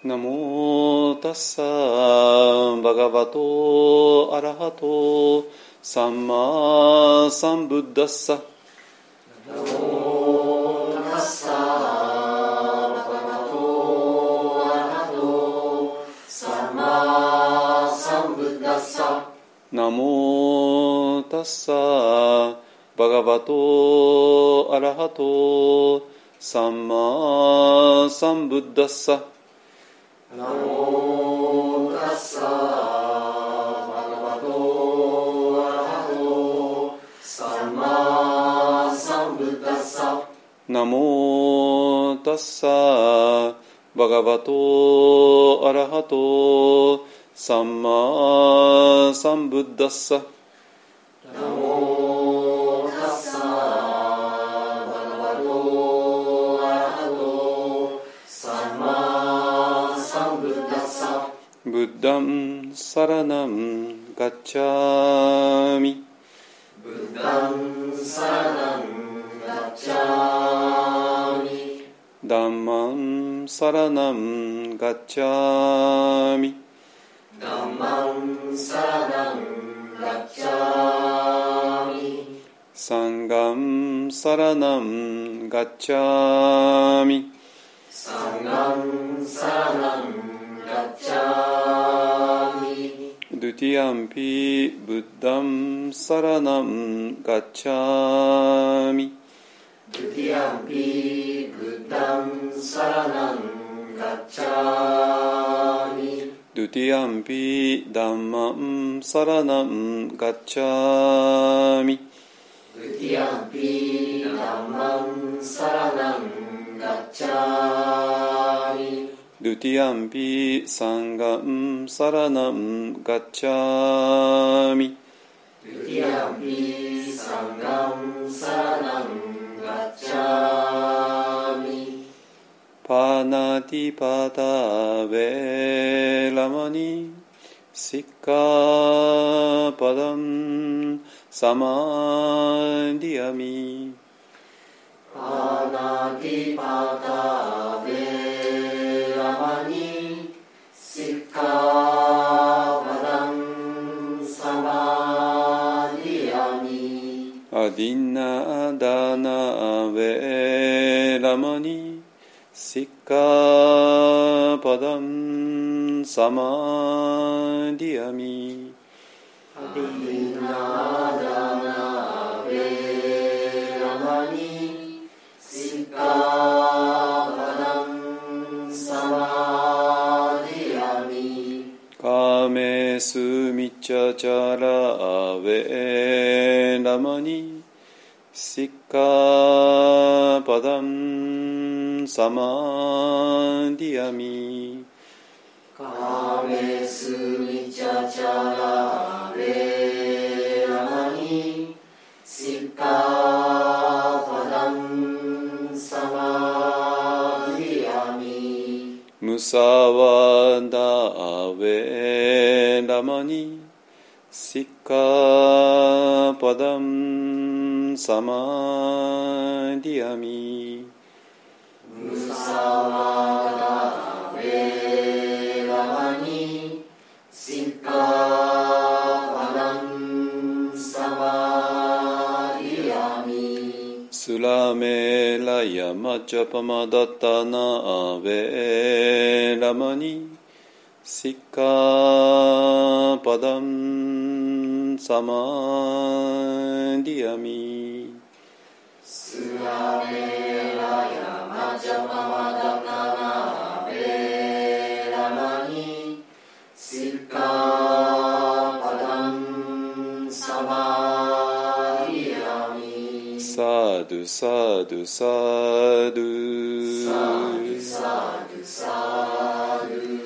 ナモタッサバガバトアラハトサンマサンブッダッサ。 ナモタッサバガバトアラハトサンマサンブッダッサ。 ナモタッサバガバトアラハトサンマサンブッダッサ。 ナモタッサバガバトアラハトサンマサンブッダッサ。 ナモタッサバガバトアラハトサンマサンブッダッサ。 ナモタッサバガバトアラハトサンマサンブッダッサ。 ブッダンサラナンガッチャミ。 ブッダンサラナンガッチャミ。 ダンマンサラナンガッチャミ。 ダンマンサラナンガッチャミ。 サンガンサラナンガッチャミ。 サンガンサラナンガッチャミ。 ドゥティアンピブッダンサラナンガッチャミ。 ドゥティアンピブッダンサラナンガッチャミ。 ドゥティアンピダンマンサラナンガッチャミ。 ドゥティアンピダンマンサラナンガッチャミ。 ドゥティアンピサンガンサラナンガッチャミ。 ドゥティアンピサンガンサラナンガッチャミ。 パナティパタヴェラマニシッカパダンサマディアミ。 パナティパタヴェラマニシッカパダンサマディアミ。 アディナダナヴェラマニシッカパダンサマディアミ。 アディナダナヴェラマニシッカパダンサマディアミ。 カメスミチャチャラヴェラマニシッカパダンサマディアミ。 カメスミチャチャラヴェラマニシッカパダンサマディアミ。 ムサワダヴェラマニシッカパダンサマディアミ。 ムサワダヴェラマニシッカパダンサマディアミ。 スラメラヤマチャパマダタナヴェラマニシッカパダンサマディアミ。 スラメラヤマチャパマダタナヴェラマニシッカパダンサマディアミ。 サドゥサドゥサドゥサドゥサドゥサドゥ。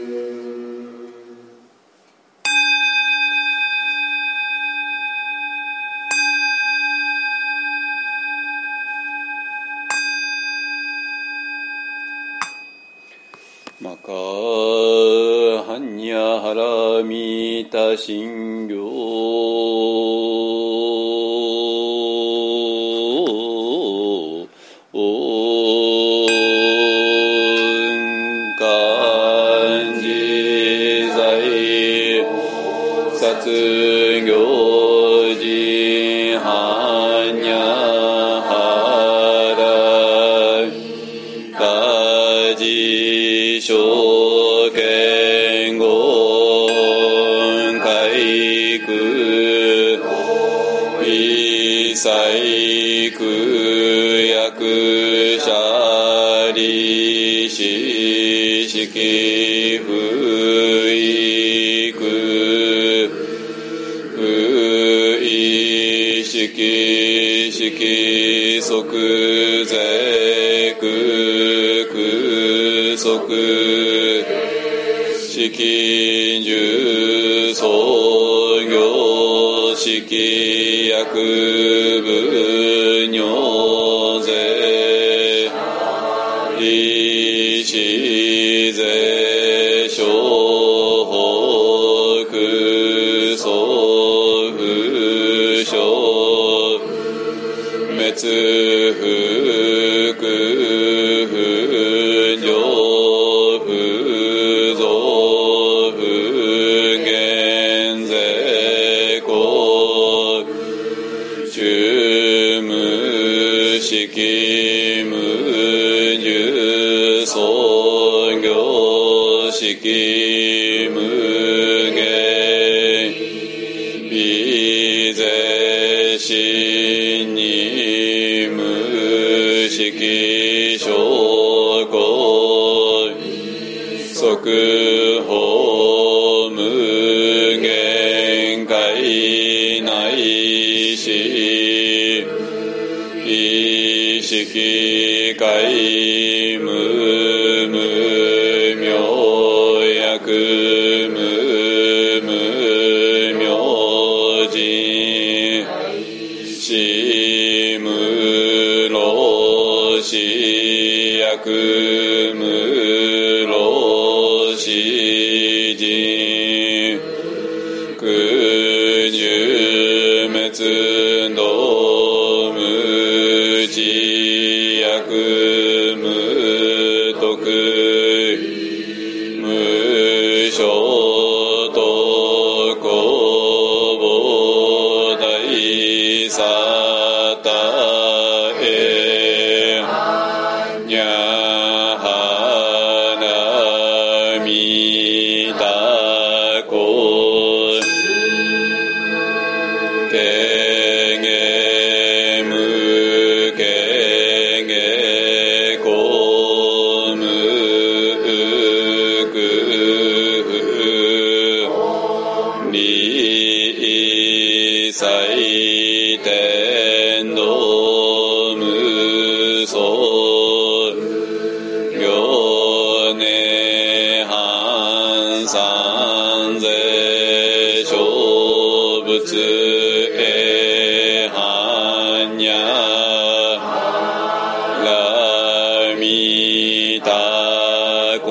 マカハニャハラミタシンギョオンカ行事般若波羅大事小見言開句一切苦役者利子式不意苦不意識式即是空空即式住創業式薬部尿税一子税小法空相不小滅福不上不増不減税公中無式無入創業式無限微税真に無式証拠即法無限界内し意識界無無明薬無無明人死無老死薬無老死人空中滅道無知薬無徳無所得公母大サタエニャハナミタコケゲムケゲコムクリサイテンドムソ行ネハンサンゼ小仏エハンニャラミタコ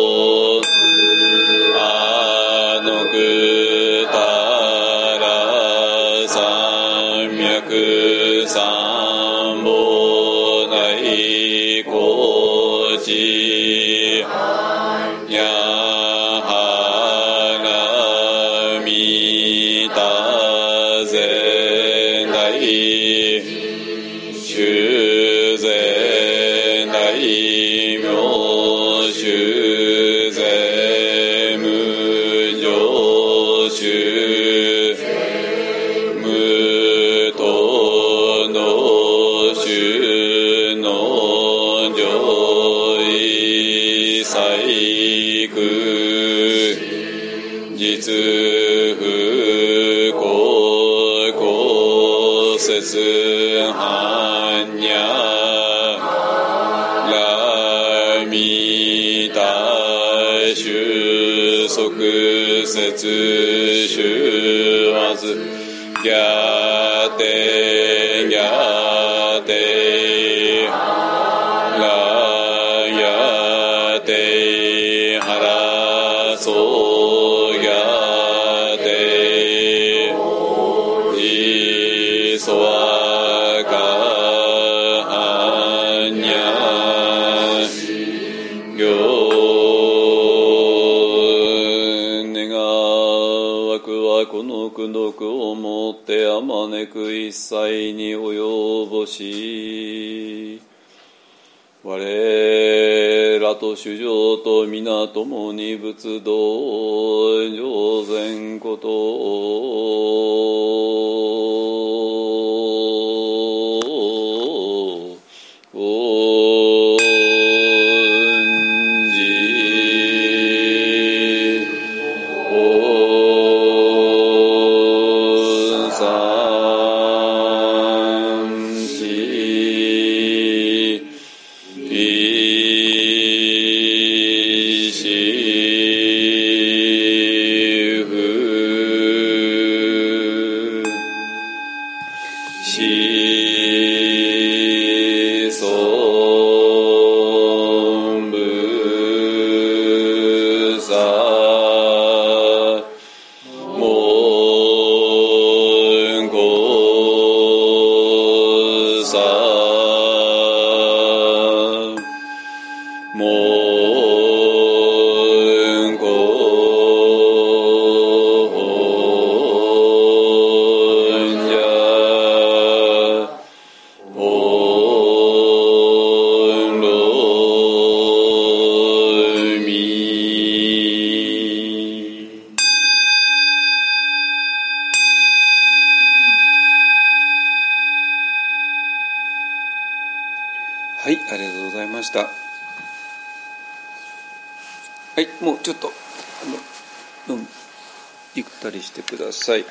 アノクタラ三脈三宝内高知ニャハラミタゼ大修税大名修税無常修無等の修の上位細工実不公公説般若ラミタ収束説修わずギャテギャテラヤテハラソギャテジソワカハニャ行願わくはこの一切に及ぼし、我らと衆生と皆共に仏道上善ことはい、ありがとうございました。はい、もうちょっとゆったりしてください。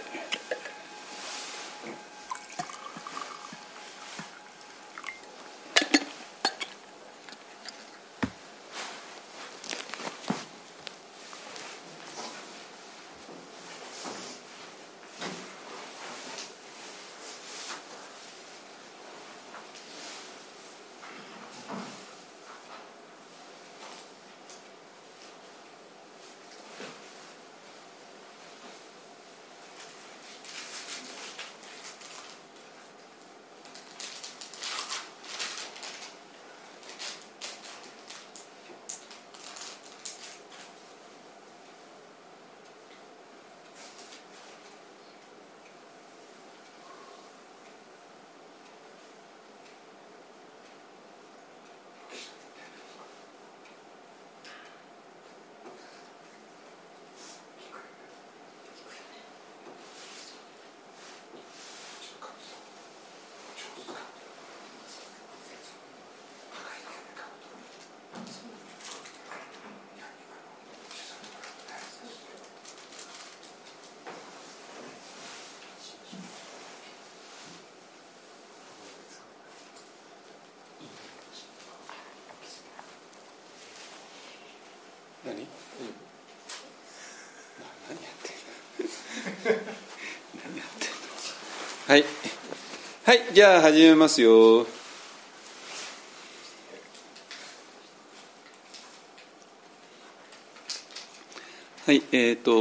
何やってんのはい、はい、じゃあ始めますよ。はい、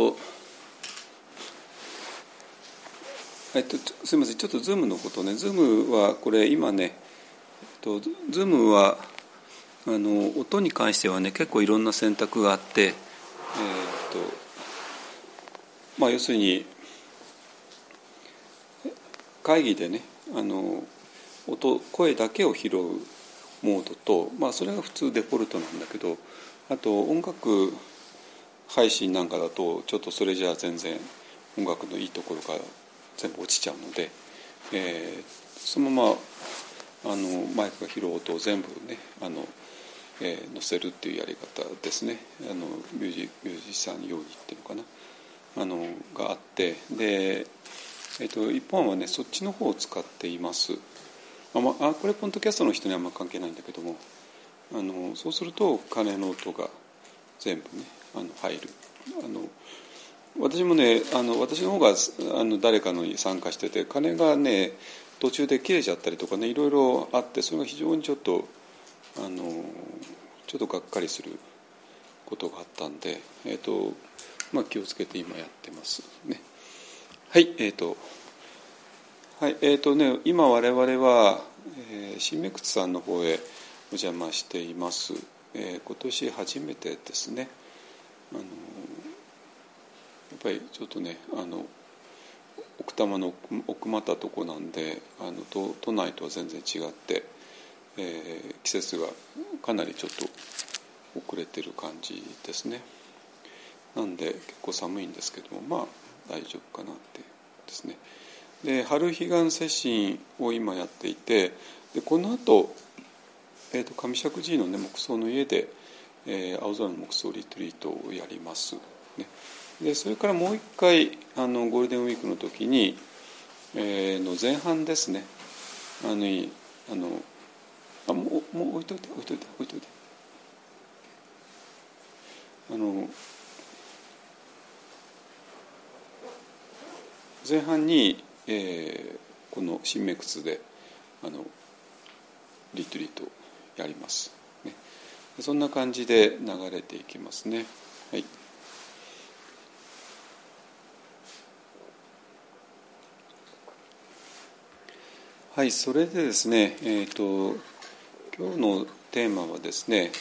すみません、ちょっとズームのことね。ズームはこれ今ね、ズームは音に関してはね、結構いろんな選択があって、要するに会議でね、声だけを拾うモードと、それが普通デフォルトなんだけど、あと音楽配信なんかだとちょっとそれじゃあ全然音楽のいいところが全部落ちちゃうので、そのままマイクが拾う音を全部ね載せるっていうやり方ですね。ミュージシャン用意っていうのかながあって、で、一本はねそっちの方を使っています。これポッドキャストの人にはあんま関係ないんだけども、そうすると鐘の音が全部ね入る。私もね私の方が誰かのに参加してて、鐘がね途中で切れちゃったりとかね、いろいろあって、それが非常にちょっとがっかりすることがあったんで、気をつけて今やってますね。はい、今我々は、新メクツさんの方へお邪魔しています。今年初めてですね。やっぱりちょっとね奥多摩の奥まったとこなんで都内とは全然違って、季節がかなりちょっと遅れてる感じですね。なんで結構寒いんですけども、まあ大丈夫かなってですね。で春彼岸接心を今やっていて、でこの後、上石寺の、ね、木葬の家で、青空の木葬リトリートをやります、ね。でそれからもう一回ゴールデンウィークの時に、の前半ですね。もう置いといて前半に、この新名窟でリトリートをやります、ね。そんな感じで流れていきますね。はい。はい、それでですね、今日のテーマはですね、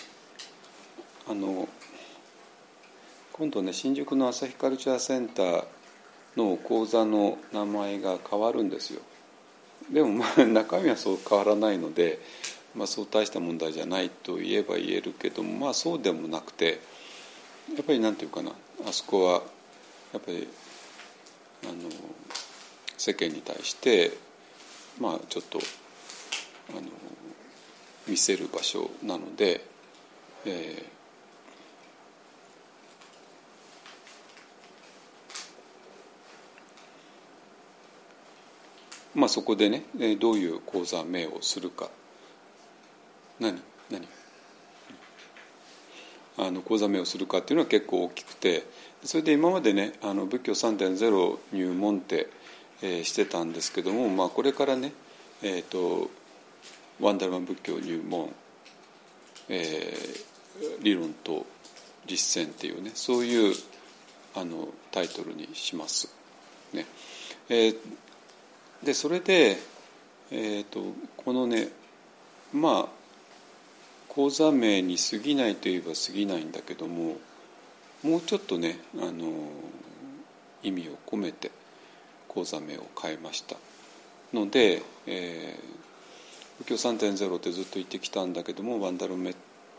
今度ね新宿の朝日カルチャーセンターの講座の名前が変わるんですよ。でもまあ中身はそう変わらないので、まあ、そう大した問題じゃないと言えば言えるけども、まあそうでもなくて、やっぱりなんていうかな、あそこはやっぱり世間に対してまあちょっと見せる場所なので、まあそこでねどういう講座名をするか、講座名をするかっていうのは結構大きくて、それで今までね仏教 3.0 入門って、してたんですけども、まあ、これからね、ワンダルマン仏教入門、理論と実践っていうね、そういうタイトルにします、ね。でそれで、このねまあ講座名に過ぎないといえば過ぎないんだけども、もうちょっとね意味を込めて講座名を変えましたので、仏教 3.0 ってずっと言ってきたんだけども、ワンダルマ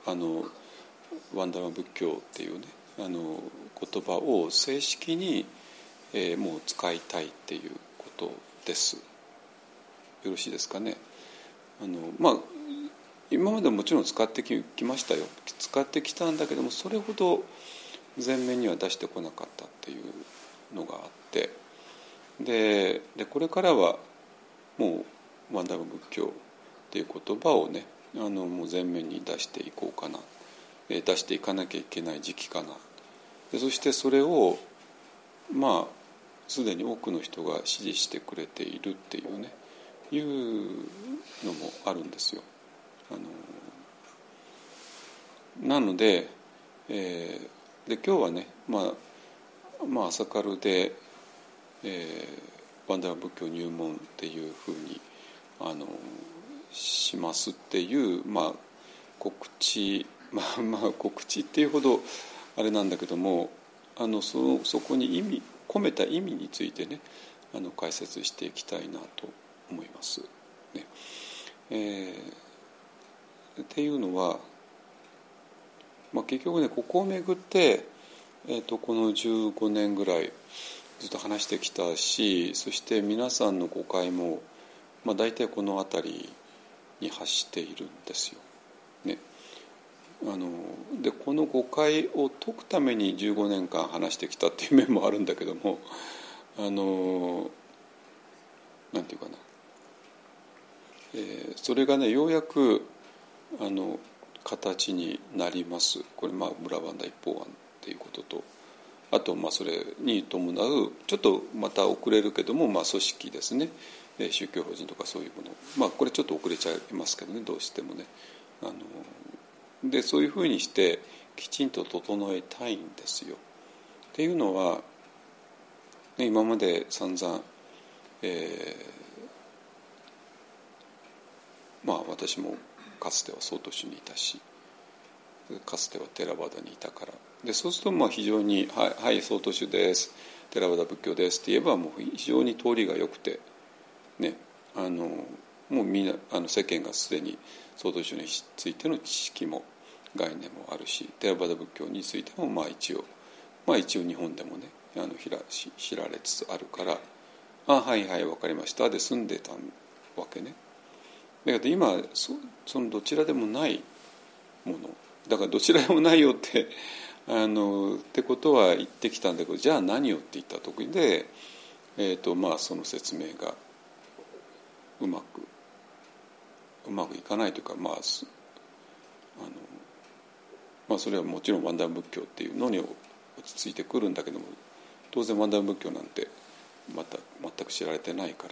仏教っていうね言葉を正式に、もう使いたいっていうことです。よろしいですかね。まあ今までもちろん使ってきましたよ。使ってきたんだけども、それほど前面には出してこなかったっていうのがあって、でこれからはもうワンダルマ仏教っていう言葉をねもう前面に出していこうかな、出していかなきゃいけない時期かな。でそしてそれをまあすでに多くの人が支持してくれているっていうねいうのもあるんですよ。なので、で今日はね、まあ朝カルで、ワンダルマ仏教入門っていうふうにしますっていう、まあ、告知、まあ告知っていうほどあれなんだけども、そこに込めた意味についてね解説していきたいなと思います、ね。っていうのは、まあ、結局ねここをめぐって、この15年ぐらいずっと話してきたし、そして皆さんの誤解も、まあ、大体この辺りに発しているんですよ、ね。でこの誤解を解くために15年間話してきたっていう面もあるんだけども、なんていうかな、それがねようやく形になります。これまあ村バンダ一方案っていうことと、あとまあそれに伴うちょっとまた遅れるけども、まあ組織ですね、宗教法人とかそういうもの、まあこれちょっと遅れちゃいますけどね、どうしてもね。でそういうふうにしてきちんと整えたいんですよ。っていうのは、ね、今まで散々、まあ私もかつては曹洞宗にいたし、 かつてはテラバダにいたから。でそうするとまあ非常に「はい、はい、曹洞宗です、テラバダ仏教です」って言えばもう非常に通りが良くてね、もうみんな世間がすでに曹洞宗についての知識も概念もあるし、テラバダ仏教についてもまあ一応日本でもね知られつつあるから「あ、はいはい分かりました」で済んでたわけね。だけど今そのどちらでもないものだから、どちらでもないよってってことは言ってきたんだけど、じゃあ何よって言った時で、まあその説明がうまくいかないというか、まあそれはもちろんワンダー仏教っていうのに落ち着いてくるんだけども、当然ワンダー仏教なんて全く知られてないから、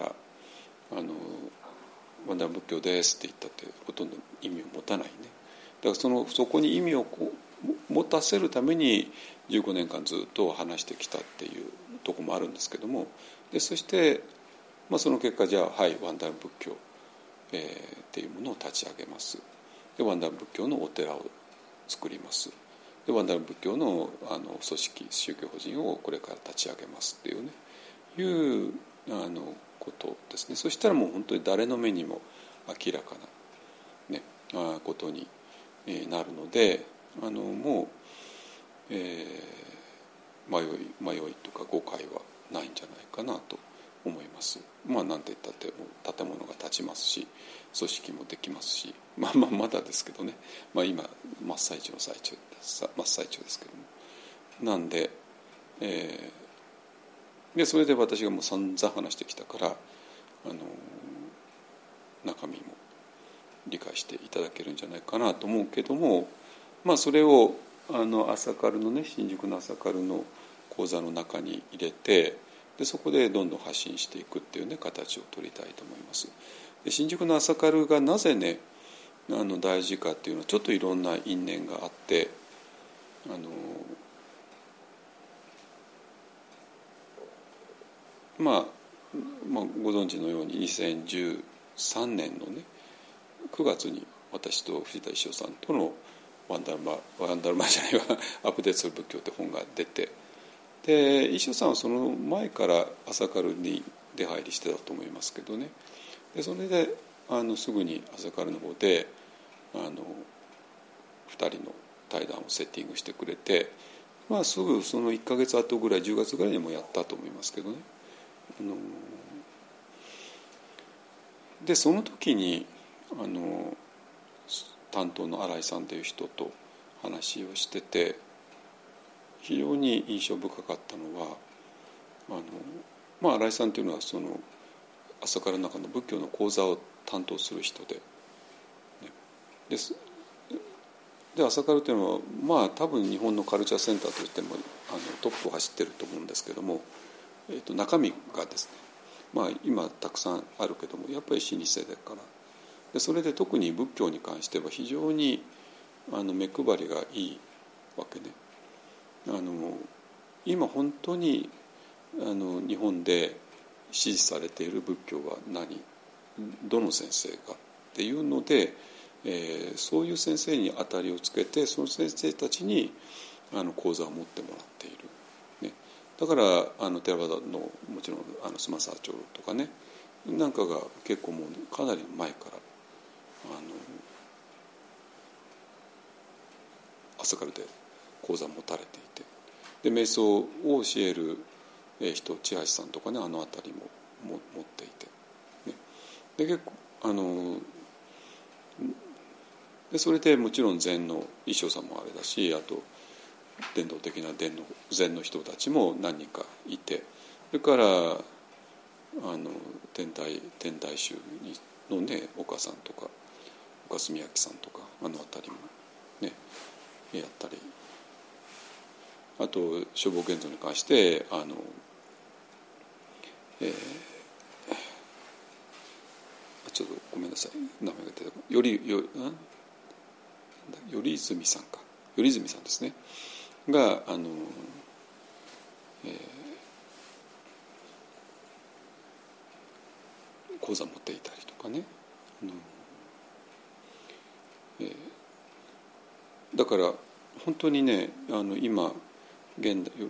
ワンダー仏教ですって言ったってほとんど意味を持たないね。だからそこに意味を持たせるために15年間ずっと話してきたっていうところもあるんですけども、でそして、まあ、その結果じゃあはいワンダー仏教、っていうものを立ち上げます。でワンダー仏教のお寺を作ります。でワンダー仏教の組織宗教法人をこれから立ち上げますっていうねいうことですね。そしたらもう本当に誰の目にも明らかな、ね、ことになるので、もう、迷いとか誤解はないんじゃないかなと思います。まあ何て言ったって建物が建ちますし、組織もできますし、まだですけどね、まあ、今真っ最中ですけども、なんで、でそれで私がもう散々話してきたから中身も理解していただけるんじゃないかなと思うけども、まあそれを朝カルのね、新宿の朝カルの講座の中に入れて、でそこでどんどん発信していくっていうね形を取りたいと思います。で新宿の朝カルがなぜね大事かっていうのはちょっといろんな因縁があって、まあご存知のように2013年のね9月に私と藤田一生さんとのワンダルマじゃないわアップデートする仏教って本が出て、で一生さんはその前から朝カルに出入りしてたと思いますけどね。でそれですぐに朝カルの方で2人の対談をセッティングしてくれて、まあすぐその1ヶ月後ぐらい10月ぐらいにもやったと思いますけどね。でその時に担当の新井さんという人と話をしてて、非常に印象深かったのは新井さんというのはその朝カルの中の仏教の講座を担当する人で、で朝カルというのはまあ多分日本のカルチャーセンターといってもトップを走ってると思うんですけども、中身がですね、まあ今たくさんあるけどもやっぱり老舗だから、でそれで特に仏教に関しては非常に目配りがいいわけね。今本当に日本で支持されている仏教はどの先生がっていうので、そういう先生に当たりをつけてその先生たちに講座を持ってもらっている、ね、だからテラバダのもちろんスマサー長とかねなんかが結構もうかなり前から朝カルで講座を持たれていて、で瞑想を教える人千橋さんとかね辺りも持っていて、ね、で結構でそれでもちろん禅の一生さんもあれだし、あと伝統的な禅の人たちも何人かいて、それから天台宗のね岡さんとか岡澄明さんとか辺りもねやったり、あと消防現像に関してちょっとごめんなさい名前が出てこない頼泉さんですねが講座を持っていたりとかね、 だから本当にね、今現代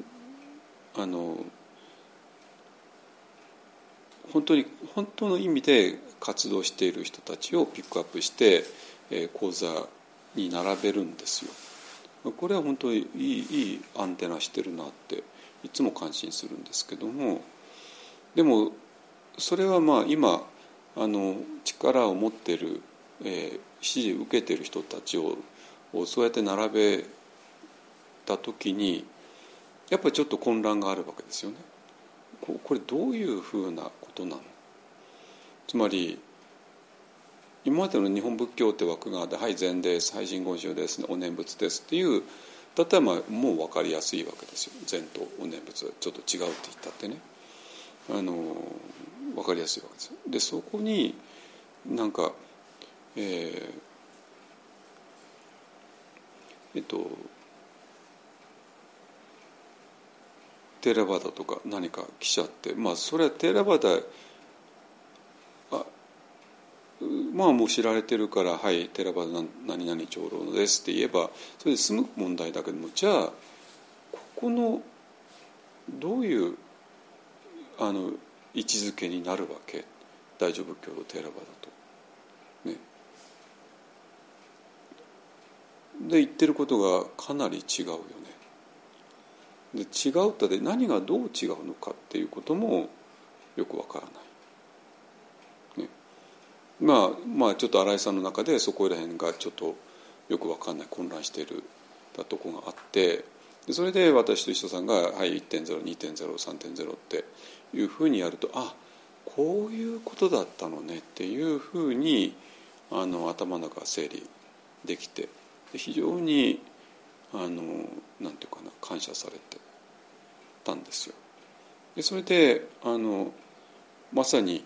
本当の意味で活動している人たちをピックアップして、講座に並べるんですよ。これは本当にいいアンテナしてるなっていつも感心するんですけども、でもそれはまあ今力を持っている、支持を受けている人たちをそうやって並べた時にやっぱりちょっと混乱があるわけですよね。これどういうふうなことなの？つまり今までの日本仏教って枠があって、はい禅です、はい真言宗です、お念仏ですっていうだったらもう分かりやすいわけですよ。禅とお念仏はちょっと違うって言ったってね、分かりやすいわけですよ。でそこになんかテーラバダとか何か来ちゃって、まあそれはテーラバダまあもう知られてるから、はいテーラバダ何々長老ですって言えばそれで済む問題だけども、じゃあここのどういう位置づけになるわけ、大乗仏教とテーラバダとね。で言ってることがかなり違うよね。で違うったで何がどう違うのかっていうこともよくわからない、ね。まあちょっと新井さんの中でそこら辺がちょっとよくわかんない混乱しているとこがあって、でそれで私と石戸さんがはい 1.0、2.0、3.0 っていうふうにやると、あこういうことだったのねっていうふうに頭の中が整理できて、非常になんていうかな、感謝されてたんですよ。でそれでまさに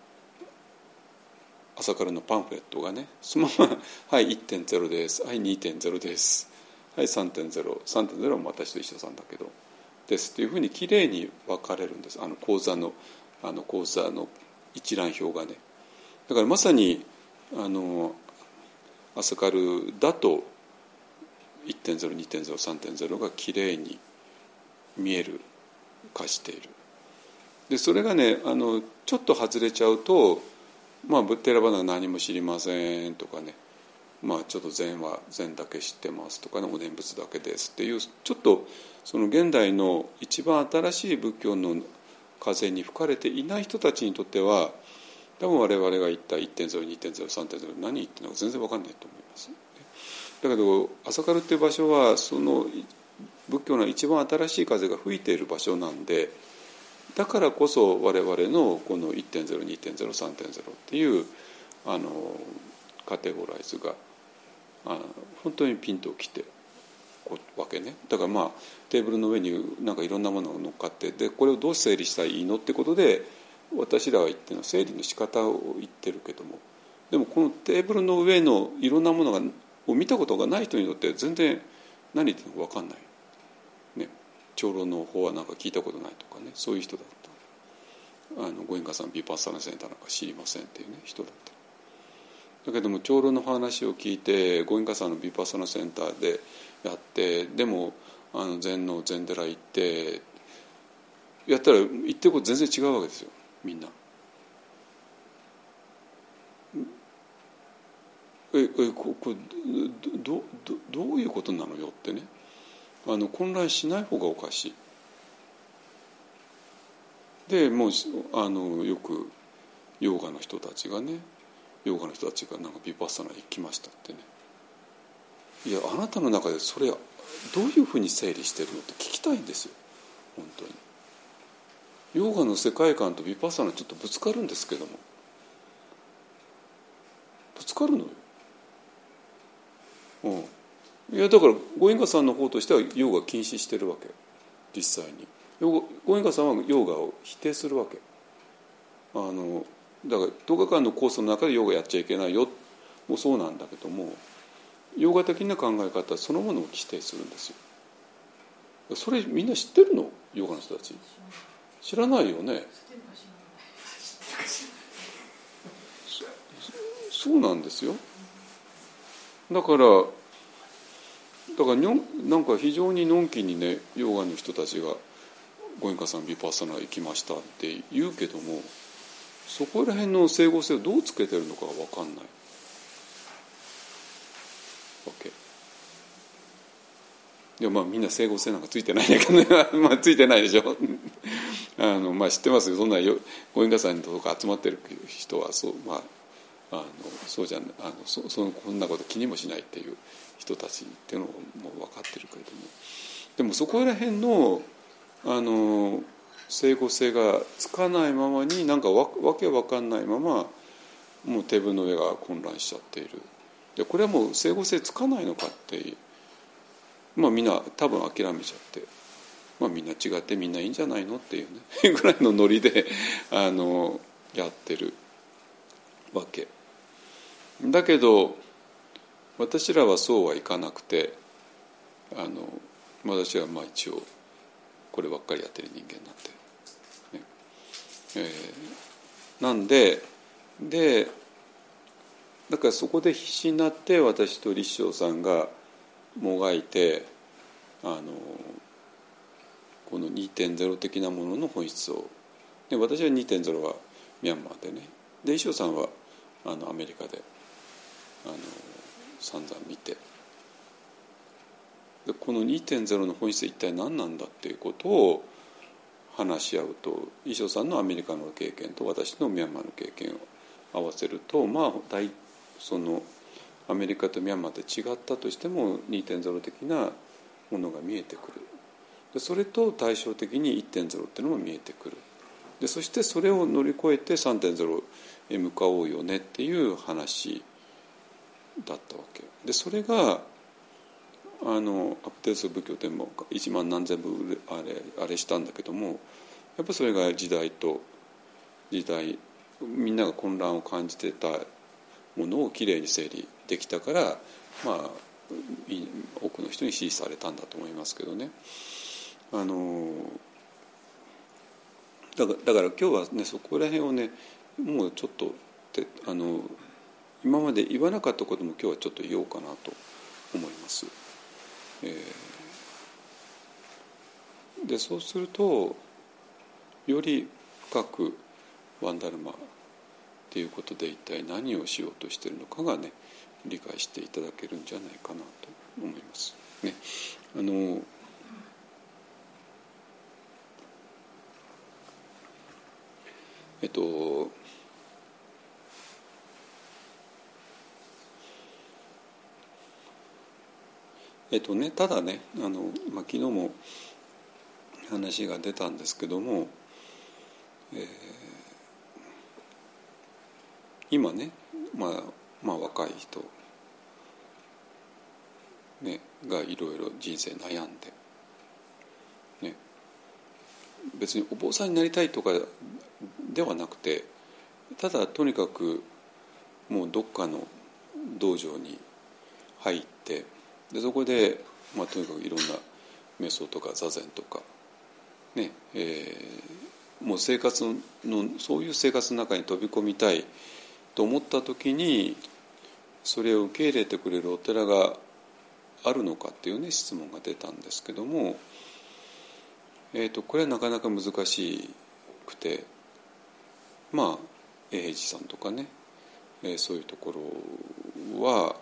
朝からのパンフレットがね、そのままはい 1.0 です、はい 2.0 です、はい 3.0 は私と一緒さんだけどですっていうふうにきれいに分かれるんです。講座の一覧表がね。だからまさに朝からだと 1.0、2.0、3.0 がきれいに見える化している。でそれがねちょっと外れちゃうと、まあテーラバダは何も知りませんとかね、まあちょっと禅は禅だけ知ってますとかね、お念仏だけですっていう、ちょっとその現代の一番新しい仏教の風に吹かれていない人たちにとっては、多分我々が言った 1.0、2.0、3.0 何言ってるのか全然分かんないと思います。だけど朝軽っていう場所はその仏教の一番新しい風が吹いている場所なんで、だからこそ我々のこの 1.0、2.0、3.0 っていうカテゴライズが本当にピンときてわけね。だからまあテーブルの上になんかいろんなものが乗っかって、でこれをどう整理したらいいのってことで私らは言ってるのは整理の仕方を言ってるけども、でもこのテーブルの上のいろんなものを見たことがない人にとって全然何言ってるのか分かんないね。長老の方はなんか聞いたことないとかね、そういう人だった。ご縁家さんビパッサナセンターなんか知りませんっていうね人だった。だけども長老の話を聞いてご縁家さんのビパッサナセンターでやって、でも禅の禅寺行ってやったら言ってること全然違うわけですよ、みんな。これどういうことなのよってね、混乱しない方がおかしい。でもうよくヨガの人たちがなんかビパッサナ行きましたってね、いやあなたの中でそれどういうふうに整理してるのって聞きたいんですよ本当に。ヨガの世界観とビパッサナちょっとぶつかるんですけども、ぶつかるのよ。いやだからご縁家さんの方としてはヨガ禁止してるわけ。実際にご縁家さんはヨガを否定するわけ。だから10日間のコースの中でヨガやっちゃいけないよもそうなんだけども、ヨガ的な考え方そのものを否定するんですよ。それみんな知ってるの？ヨガの人たち知らないよね。そうなんですよ。だからだからなんか非常にのんきにね、ヨガの人たちがご隠家さんヴィパッサナー行きましたって言うけども、そこら辺の整合性をどうつけてるのかが分かんないわけ。いや、まあみんな整合性なんかついてないんだけどねまあついてないでしょまあ知ってますよ、そんなご隠家さんとか集まってる人はそう、まあそうじゃん、こんなこと気にもしないっていう人たちっていうのも分かってるけれども、でもそこら辺の整合性がつかないままに、なんかわけわかんないままもうテーブルの上が混乱しちゃっている。でこれはもう整合性つかないのかって、まあみんな多分諦めちゃって、まあみんな違ってみんないいんじゃないのっていうねぐらいのノリでやってるわけだけど、私らはそうはいかなくて、私はまあ一応こればっかりやってる人間なんで、だからそこで必死になって私と立正さんがもがいて、この 2.0 的なものの本質を、で私は 2.0 はミャンマーでね、で立正さんはアメリカで散々見て、でこの 2.0 の本質は一体何なんだっていうことを話し合うと、立正さんのアメリカの経験と私のミャンマーの経験を合わせると、まあそのアメリカとミャンマーで違ったとしても 2.0 的なものが見えてくる。でそれと対照的に 1.0 っていうのも見えてくる。でそしてそれを乗り越えて 3.0 へ向かおうよねっていう話だったわけで、それがアップデート仏教でも1万何千部あれしたんだけども、やっぱそれが時代みんなが混乱を感じてたものをきれいに整理できたから、まあ多くの人に支持されたんだと思いますけどね。だから今日はね、そこら辺をね、もうちょっと今まで言わなかったことも今日はちょっと言おうかなと思います。でそうするとより深くワンダルマっていうことで一体何をしようとしているのかがね、理解していただけるんじゃないかなと思いますね。ただね、昨日も話が出たんですけども、今ね、まあ若い人、ね、がいろいろ人生悩んで、ね、別にお坊さんになりたいとかではなくて、ただとにかくもうどっかの道場に入って、でそこで、とにかくいろんな瞑想とか座禅とか、ねもう生活のそういう生活の中に飛び込みたいと思った時に、それを受け入れてくれるお寺があるのかっていうね、質問が出たんですけども、これはなかなか難しくて、永平寺さんとかね、そういうところは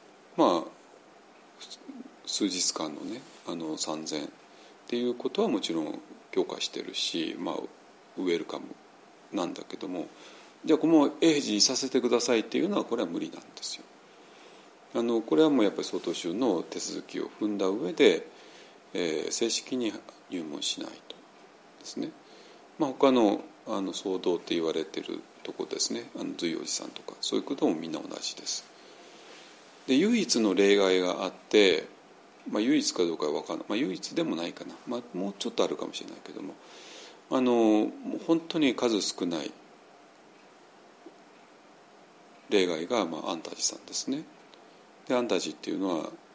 数日間のね参禅っていうことはもちろん許可してるし、ウェルカムなんだけども、じゃあこの永平寺にさせてくださいっていうのはこれは無理なんですよ。これはもうやっぱり曹洞宗の手続きを踏んだ上で、正式に入門しないとですね。他の僧堂って言われてるとこですね、随陽寺さんとかそういうこともみんな同じです。で唯一の例外があって、唯一かどうかは分からない、唯一でもないかな、もうちょっとあるかもしれないけども、本当に数少ない例外が、安泰寺さんですね。で安泰寺っていうの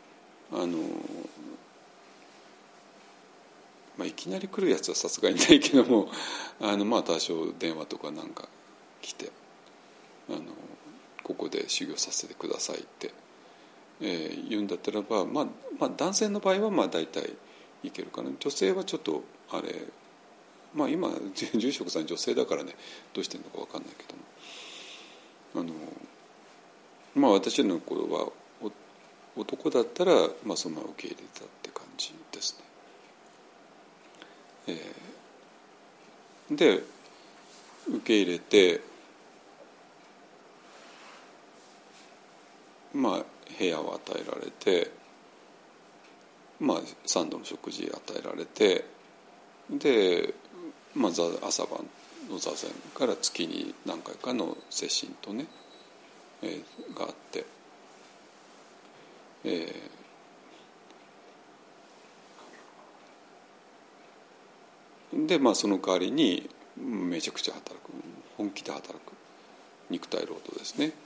はいきなり来るやつはさすがにないけども、多少電話とかなんか来てここで修行させてくださいって言うんだったらば、男性の場合は大体いけるかな。女性はちょっとあれ、今住職さん女性だからね、どうしてるのか分かんないけども、私の頃は男だったら、そのまま受け入れたって感じですね。で受け入れて、部屋を与えられて、3度の食事与えられて、で、朝晩の座禅から月に何回かの接心とね、があって、でその代わりにめちゃくちゃ働く、本気で働く肉体労働ですね。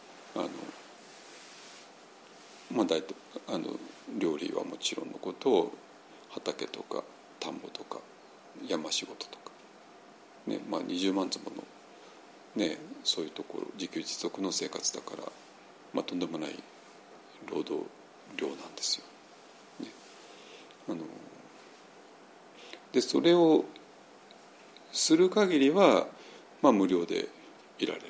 大体料理はもちろんのことを、畑とか田んぼとか山仕事とか、ね、20万坪の、ね、そういうところ自給自足の生活だから、とんでもない労働量なんですよ、ね。でそれをする限りは、無料でいられる、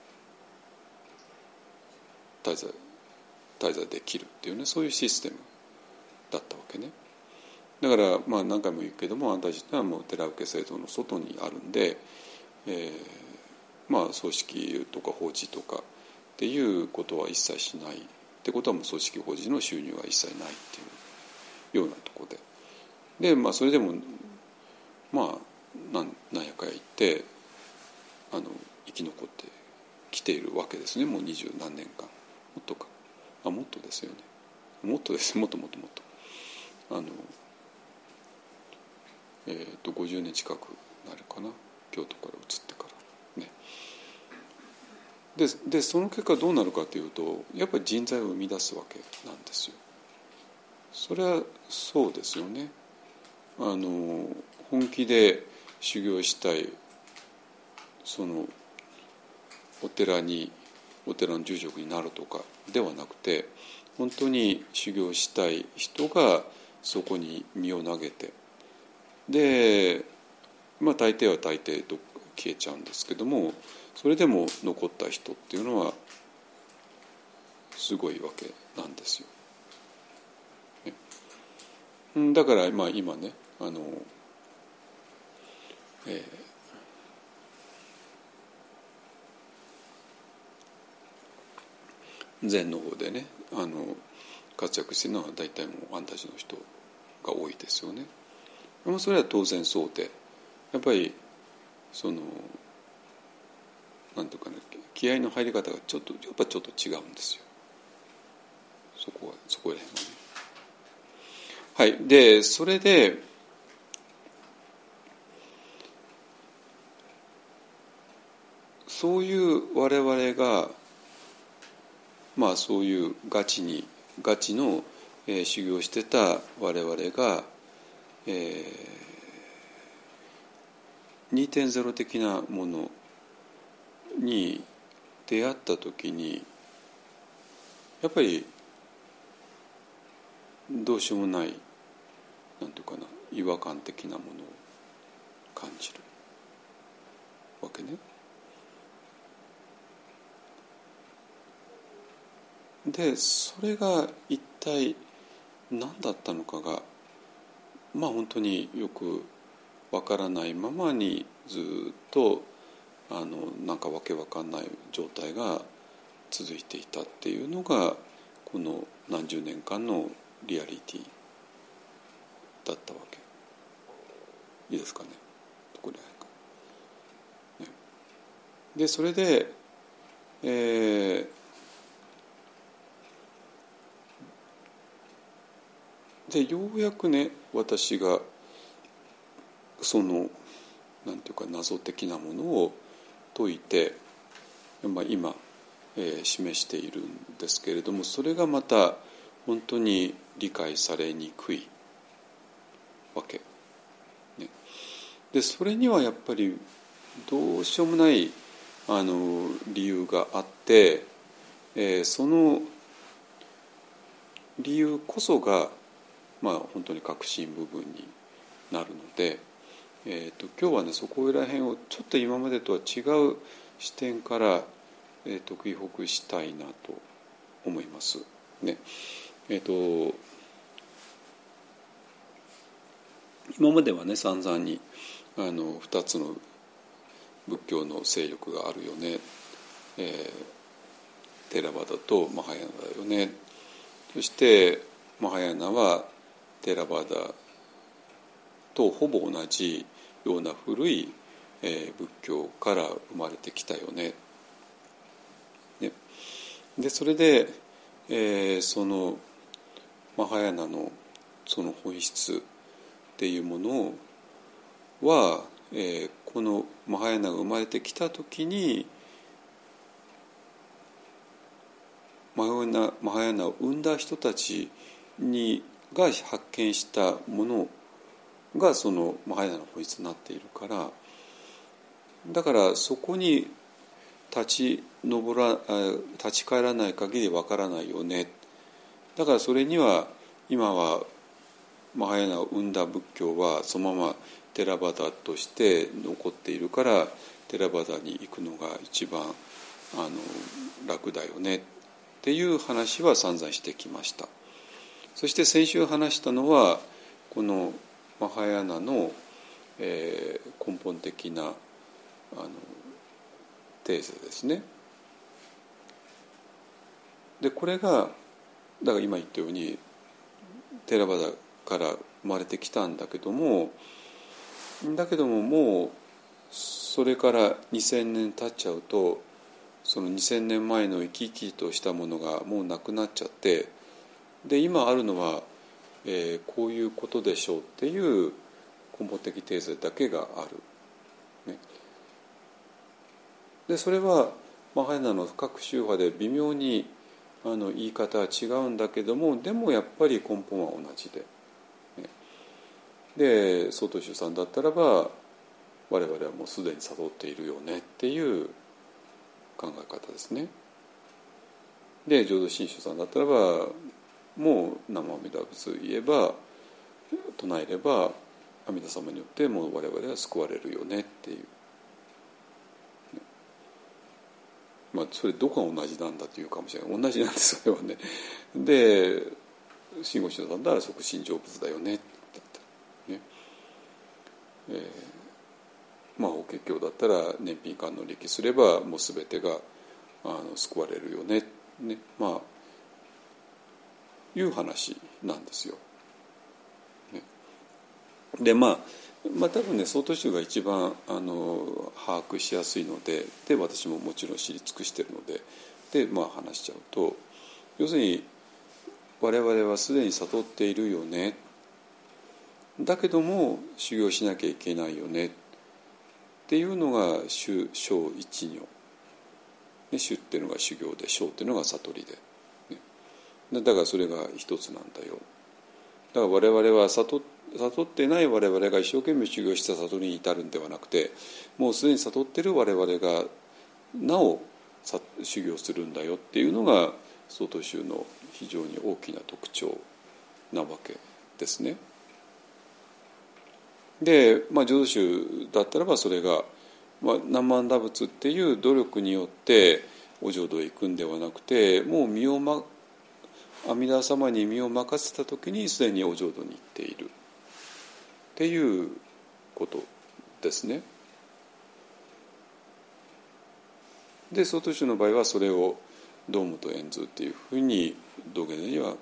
滞在できるっていうね、そういうシステムだったわけね。だから何回も言うけども、私はもう寺受け制度の外にあるんで、葬式とか法事とかっていうことは一切しないってことは、もう葬式法事の収入は一切ないっていうようなところで、それでもなんやかや言って生き残ってきているわけですね。もう20何年間、もっとか、もっとですよね、もっとです、もっと50年近くなるかな、京都から移ってからね。でその結果どうなるかというと、やっぱり人材を生み出すわけなんですよ。それはそうですよね。本気で修行したい、そのお寺の住職になるとかではなくて、本当に修行したい人がそこに身を投げて、で大抵は消えちゃうんですけども、それでも残った人っていうのはすごいわけなんですよ、ね。だから今ね、禅の方でね、活躍してるのは大体もう安泰寺の人が多いですよね。でもそれは当然そうで、やっぱりなんていうかね、気合いの入り方がやっぱちょっと違うんですよ。そこら辺はね。はい。でそれでそういう我々がそういうガチの、修行してた我々が、2.0 的なものに出会った時に、やっぱりどうしようもない、なんていうかな、違和感的なものを感じるわけね。でそれが一体何だったのかが本当によくわからないままにずっとなんかわけわかんない状態が続いていたっていうのが、この何十年間のリアリティだったわけ。いいですかね、これ、ね。でそれで、ようやくね、私がそのなんていうか謎的なものを解いて、今、示しているんですけれども、それがまた本当に理解されにくいわけ、ね。でそれにはやっぱりどうしようもない理由があって、その理由こそが、本当に核心部分になるので、今日はねそこら辺をちょっと今までとは違う視点から、食いほぐしたいなと思いますね。今まではね散々に2つの仏教の勢力があるよね、テラバダとマハヤナだよね。そしてマハヤナはテラバダとほぼ同じような古い、仏教から生まれてきたよね。でそれで、そのマハヤナのその本質っていうものは、このマハヤナが生まれてきた時にマハヤナを生んだ人たちが発見したものがそのマハヤナの本質になっているから、だからそこに立ち返らない限りわからないよね。だからそれには今はマハヤナを生んだ仏教はそのままテラバダとして残っているから、テラバダに行くのが一番楽だよねっていう話は散々してきました。そして先週話したのはこのマハヤナの、根本的なテーゼですね。でこれがだから今言ったようにテラバダから生まれてきたんだけどももうそれから2000年経っちゃうとその2000年前の生き生きとしたものがもうなくなっちゃって、で今あるのは、こういうことでしょうっていう根本的テーゼだけがある、ね。でそれはマハヤナの各宗派で微妙に言い方は違うんだけども、でもやっぱり根本は同じで、ね、で曹洞宗さんだったらば我々はもうすでに悟っているよねっていう考え方ですね。で浄土真宗さんだったらばもう南無阿弥陀仏言えば唱えれば阿弥陀様によってもう我々は救われるよねっていう、それどこが同じなんだというかもしれない。同じなんですそれはね。で真言宗さんだったら即身成仏だよねだったね。法華経だったら燃品観音力すればもう全てが救われるよね、いう話なんですよ。ね、で多分ね曹洞宗が一番把握しやすいので、私ももちろん知り尽くしているので、話しちゃうと、要するに我々はすでに悟っているよね、だけども修行しなきゃいけないよねっていうのが修正一如、修っていうのが修行で、正っていうのが悟りで、ね、だからそれが一つなんだよ。だから我々は悟ってない我々が一生懸命修行した悟りに至るんではなくて、もうすでに悟ってる我々がなお修行するんだよっていうのが曹洞宗の非常に大きな特徴なわけですね。で、浄土宗だったらばそれが、南無阿弥陀仏っていう努力によってお浄土へ行くんではなくて、もう阿弥陀様に身を任せた時にすでにお浄土に行っているっていうことですね。で曹洞宗の場合はそれを道無と円通っていうふうに道元には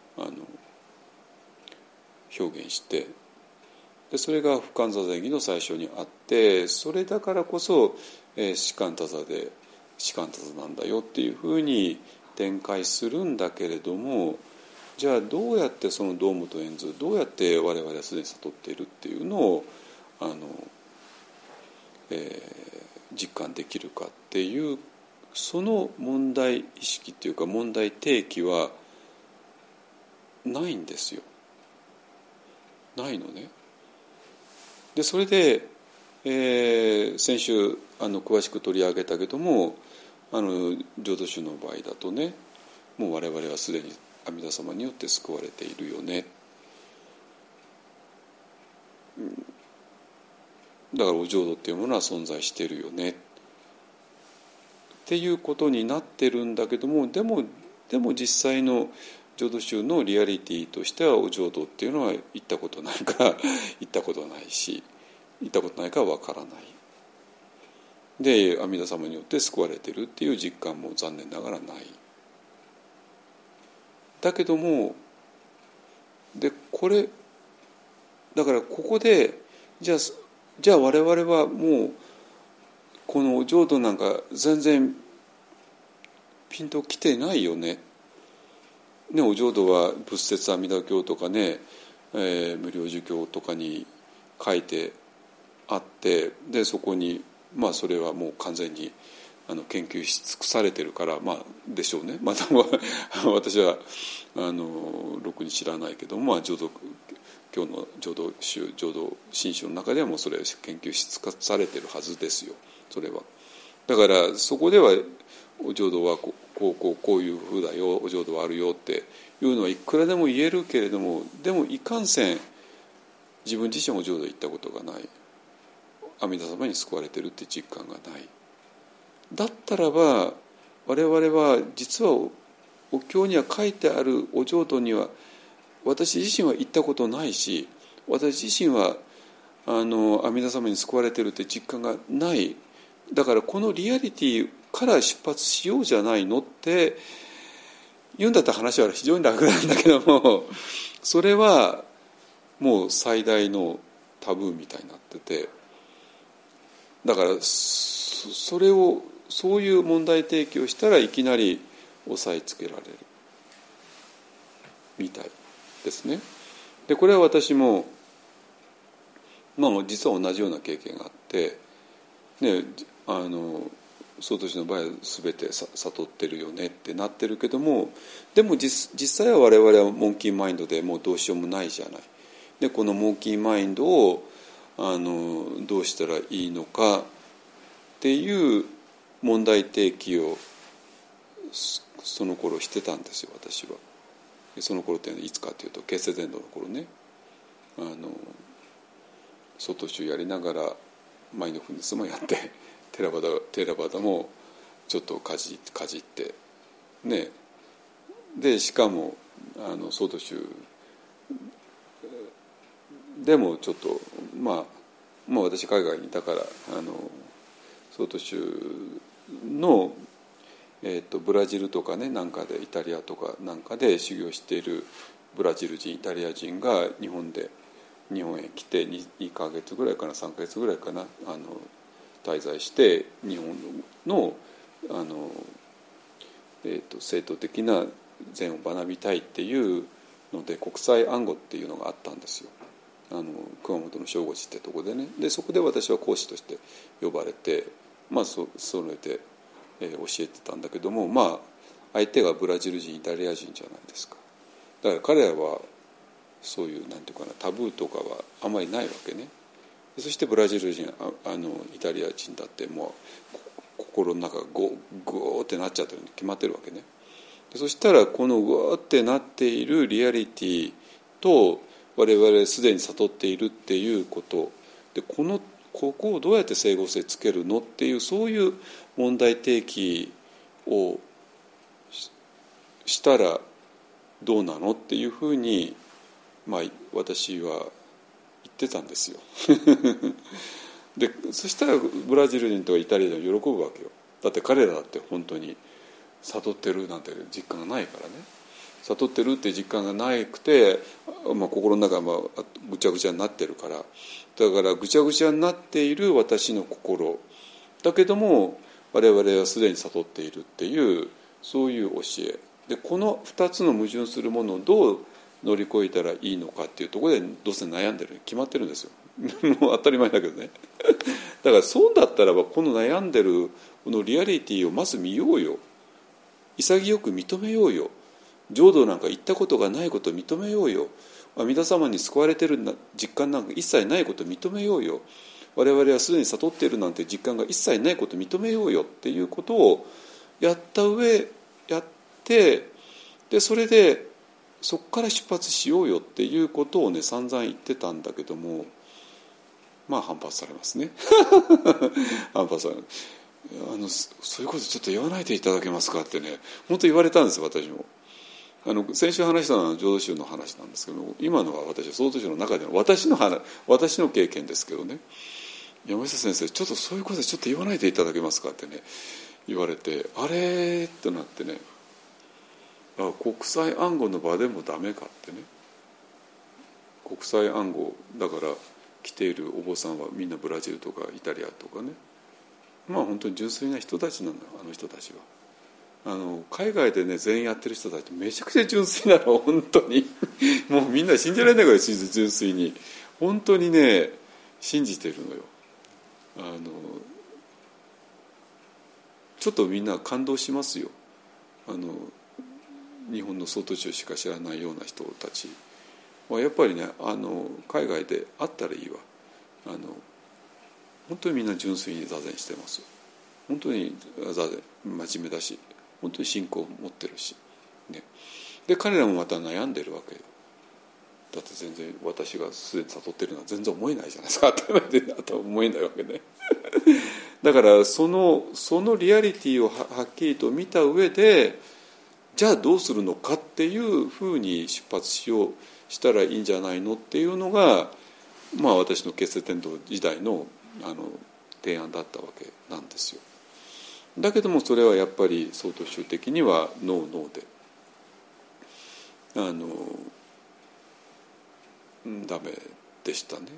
表現して、でそれが不観座禅儀の最初にあって、それだからこそ士官多座で士官多座なんだよっていうふうに展開するんだけれども、じゃあどうやってその道無と円通、どうやって我々はすでに悟っているっていうのを実感できるかっていう、その問題意識っていうか問題提起はないんですよ。ないのね。でそれで、先週詳しく取り上げたけども浄土宗の場合だとね、もう我々はすでに阿弥陀様によって救われているよね。だからお浄土っていうものは存在しているよねっていうことになってるんだけども、でも実際の浄土宗のリアリティとしてはお浄土っていうのは行ったことないから行ったことないし、行ったことないからわからない。で阿弥陀様によって救われてるっていう実感も残念ながらない。だけどもでこれだからここでじゃあ我々はもうこのお浄土なんか全然ピンときてないよね。ね、お浄土は仏説阿弥陀経とかね、無量寿経とかに書いてあって、でそこにまあそれはもう完全に研究し尽くされてるから、まあでしょうね。また私はろくに知らないけども、まあ浄土今日の浄土宗浄土真宗の中ではもうそれを研究し尽くされてるはずですよ。それはだからそこではお浄土はこういうふうだよ、お浄土はあるよっていうのはいくらでも言えるけれども、でもいかんせん自分自身お浄土行ったことがない、阿弥陀様に救われてるって実感がない。だったらば我々は実はお経には書いてあるお浄土には私自身は行ったことないし、私自身は阿弥陀様に救われてるって実感がない。だからこのリアリティから出発しようじゃないのって言うんだったら話は非常に楽なんだけども、それはもう最大のタブーみたいになってて、だからそういう問題提起をしたらいきなり押さえつけられるみたいですね。でこれは私も、まあ、実は同じような経験があって、ね、総統の場合は全て悟ってるよねってなってるけども、でも実際は我々はモンキーマインドでもうどうしようもないじゃない。でこのモンキーマインドをどうしたらいいのかっていう問題提起をその頃してたんですよ、私は。その頃っていつかというと結成伝道の頃ね、外宗やりながらマインドフルネスもやってテラバダもちょっとかじってね、でしかも外宗でもちょっとまあ私海外にいたから外宗のブラジルとかねなんかでイタリアとかなんかで修行しているブラジル人イタリア人が日本へ来て 2ヶ月ぐらいかな3ヶ月ぐらいかな滞在して日本の正統的な禅を学びたいっていうので国際暗号っていうのがあったんですよ。熊本の正吾寺ってとこでね。でそこで私は講師として呼ばれて、まあそれで教えてたんだけども、まあ相手がブラジル人イタリア人じゃないですか。だから彼らはそういうなんていうかなタブーとかはあまりないわけね。そしてブラジル人イタリア人だってもう心の中がゴーってなっちゃってるに決まってるわけね。でそしたらこのゴーってなっているリアリティと我々すでに悟っているっていうことでここをどうやって整合性つけるのっていうそういう問題提起をしたらどうなのっていうふうに、まあ、私は言ってたんですよでそしたらブラジル人とかイタリア人は喜ぶわけよ。だって彼らだって本当に悟ってるなんて実感がないからね。悟ってるって実感がなくて、まあ、心の中がぐちゃぐちゃになってるから、だからぐちゃぐちゃになっている私の心だけども我々はすでに悟っているっていうそういう教えで、この2つの矛盾するものをどう乗り越えたらいいのかっていうところでどうせ悩んでるに決まってるんですよもう当たり前だけどねだからそうだったらばこの悩んでるこのリアリティをまず見ようよ。潔く認めようよ。浄土なんか行ったことがないことを認めようよ。阿弥陀様に救われてる実感なんか一切ないことを認めようよ。我々はすでに悟っているなんて実感が一切ないことを認めようよっていうことをやった上やって、でそれでそこから出発しようよっていうことをね散々言ってたんだけども、まあ反発されますね反発される。そういうことちょっと言わないでいただけますかってね本当言われたんですよ。私も先週話したのは浄土宗の話なんですけど、今のは私は総統宗の中での私の経験ですけどね、山下先生ちょっとそういうことちょっと言わないでいただけますかってね言われて、あれってなってね、国際暗号の場でもダメかってね。国際暗号だから来ているお坊さんはみんなブラジルとかイタリアとかね、まあ本当に純粋な人たちなんだよ、あの人たちは。海外でね全員やってる人たちめちゃくちゃ純粋なの本当にもうみんな信じられないぐらい純粋に本当にね信じてるのよ。ちょっとみんな感動しますよ。日本の総統宗しか知らないような人たちはやっぱりね海外で会ったらいいわ。本当にみんな純粋に座禅してます。本当に座禅真面目だし本当に信仰を持ってるし、ね、で彼らもまた悩んでるわけよ。だって全然私がすでに悟ってるのは全然思えないじゃないですか。当たり前で思えないわけねだからそのリアリティをはっきりと見た上で、じゃあどうするのかっていうふうに出発したらいいんじゃないのっていうのが、まあ、私の結成天道時代の提案だったわけなんですよ。だけどもそれはやっぱり総統宗的にはノーでダメでしたね。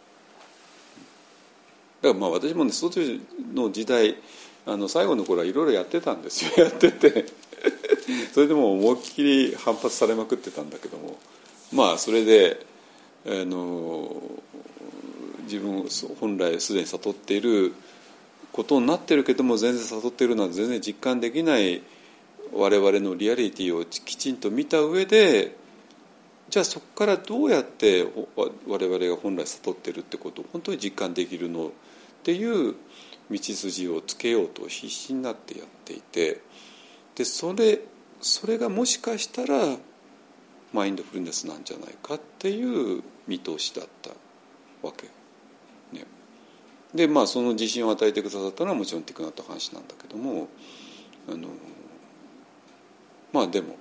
だからまあ私もね総統宗の時代最後の頃はいろいろやってたんですよ。やっててそれでも思いっきり反発されまくってたんだけども、まあそれで自分本来すでに悟っていることになってるけども全然悟っているのは全然実感できない我々のリアリティをきちんと見た上で、じゃあそこからどうやって我々が本来悟っているってことを本当に実感できるのっていう道筋をつけようと必死になってやっていて、でそれがもしかしたらマインドフルネスなんじゃないかっていう見通しだったわけ、ね、でまあその自信を与えてくださったのはもちろんティクナット藩士なんだけども、まあでも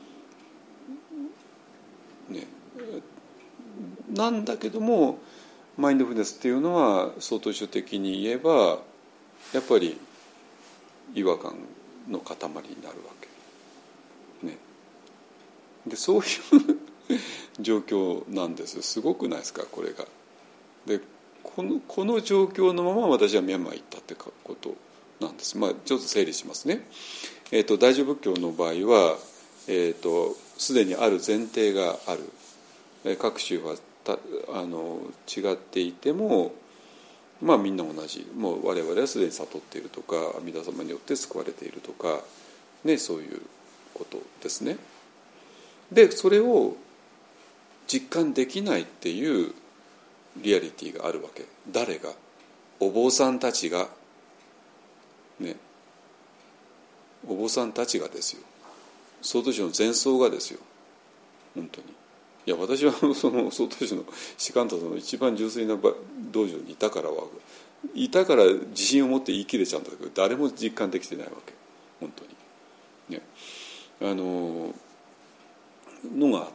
ねなんだけどもマインドフルネスっていうのは総統宗的に言えばやっぱり違和感の塊になるわけ、ね、でそういう状況なんです。すごくないですかこれが。でこの状況のまま私はミャンマー行ったってことなんです。まあちょっと整理しますね。大乗仏教の場合はすでにある前提がある。各宗は違っていても、まあみんな同じ。もう我々はすでに悟っているとか阿弥陀様によって救われているとか、ね、そういうことですね。でそれを実感できないっていうリアリティがあるわけ。誰が？お坊さんたちがね、お坊さんたちがですよ。総統宗の前奏がですよ。本当に。いや私はその総統宗の士官太さんの一番純粋な道場にいたから自信を持って言い切れちゃうんだけど、誰も実感できてないわけ本当にね。のがあって、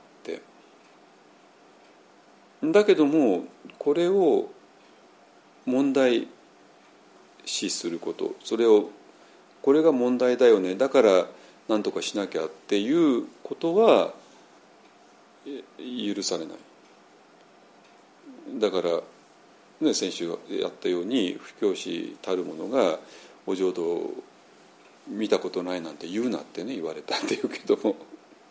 だけどもこれを問題視すること、これが問題だよね、だから何とかしなきゃっていうことは許されない。だから、ね、先週やったように布教師たるものがお浄土を見たことないなんて言うなってね言われたっていうけども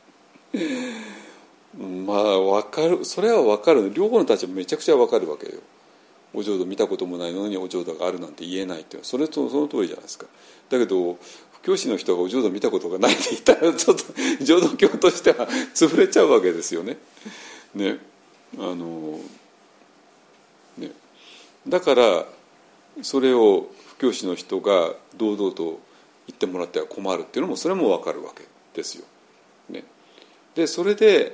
まあ分かる、それは分かる。両方の立場めちゃくちゃ分かるわけよ。お浄土見たこともないのにお浄土があるなんて言えないってその通りじゃないですか。だけど布教師の人がお浄土見たことがないって言ったらちょっと浄土教としては潰れちゃうわけですよね。ね、ね、だからそれを布教師の人が堂々と言ってもらっては困るっていうのもそれも分かるわけですよ。ね、 でそれで、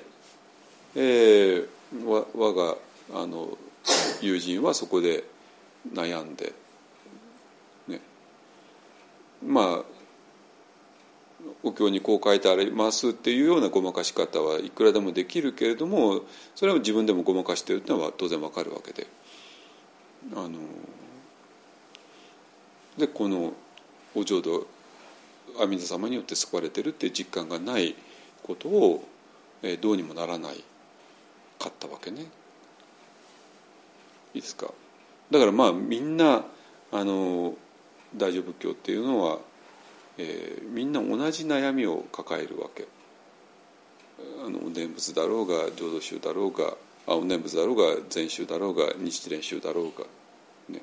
我が友人はそこで悩んで、ね、まあお経にこう書いてありますっていうようなごまかし方はいくらでもできるけれども、それは自分でもごまかしているというのは当然わかるわけで、でこのお浄土阿弥陀様によって救われているっていう実感がないことを、どうにもならないかったわけね。いいですか。だからまあみんな大乗仏教っていうのは、みんな同じ悩みを抱えるわけ。お念仏だろうが浄土宗だろうがお念仏だろうが禅宗だろうが日蓮宗だろうがね、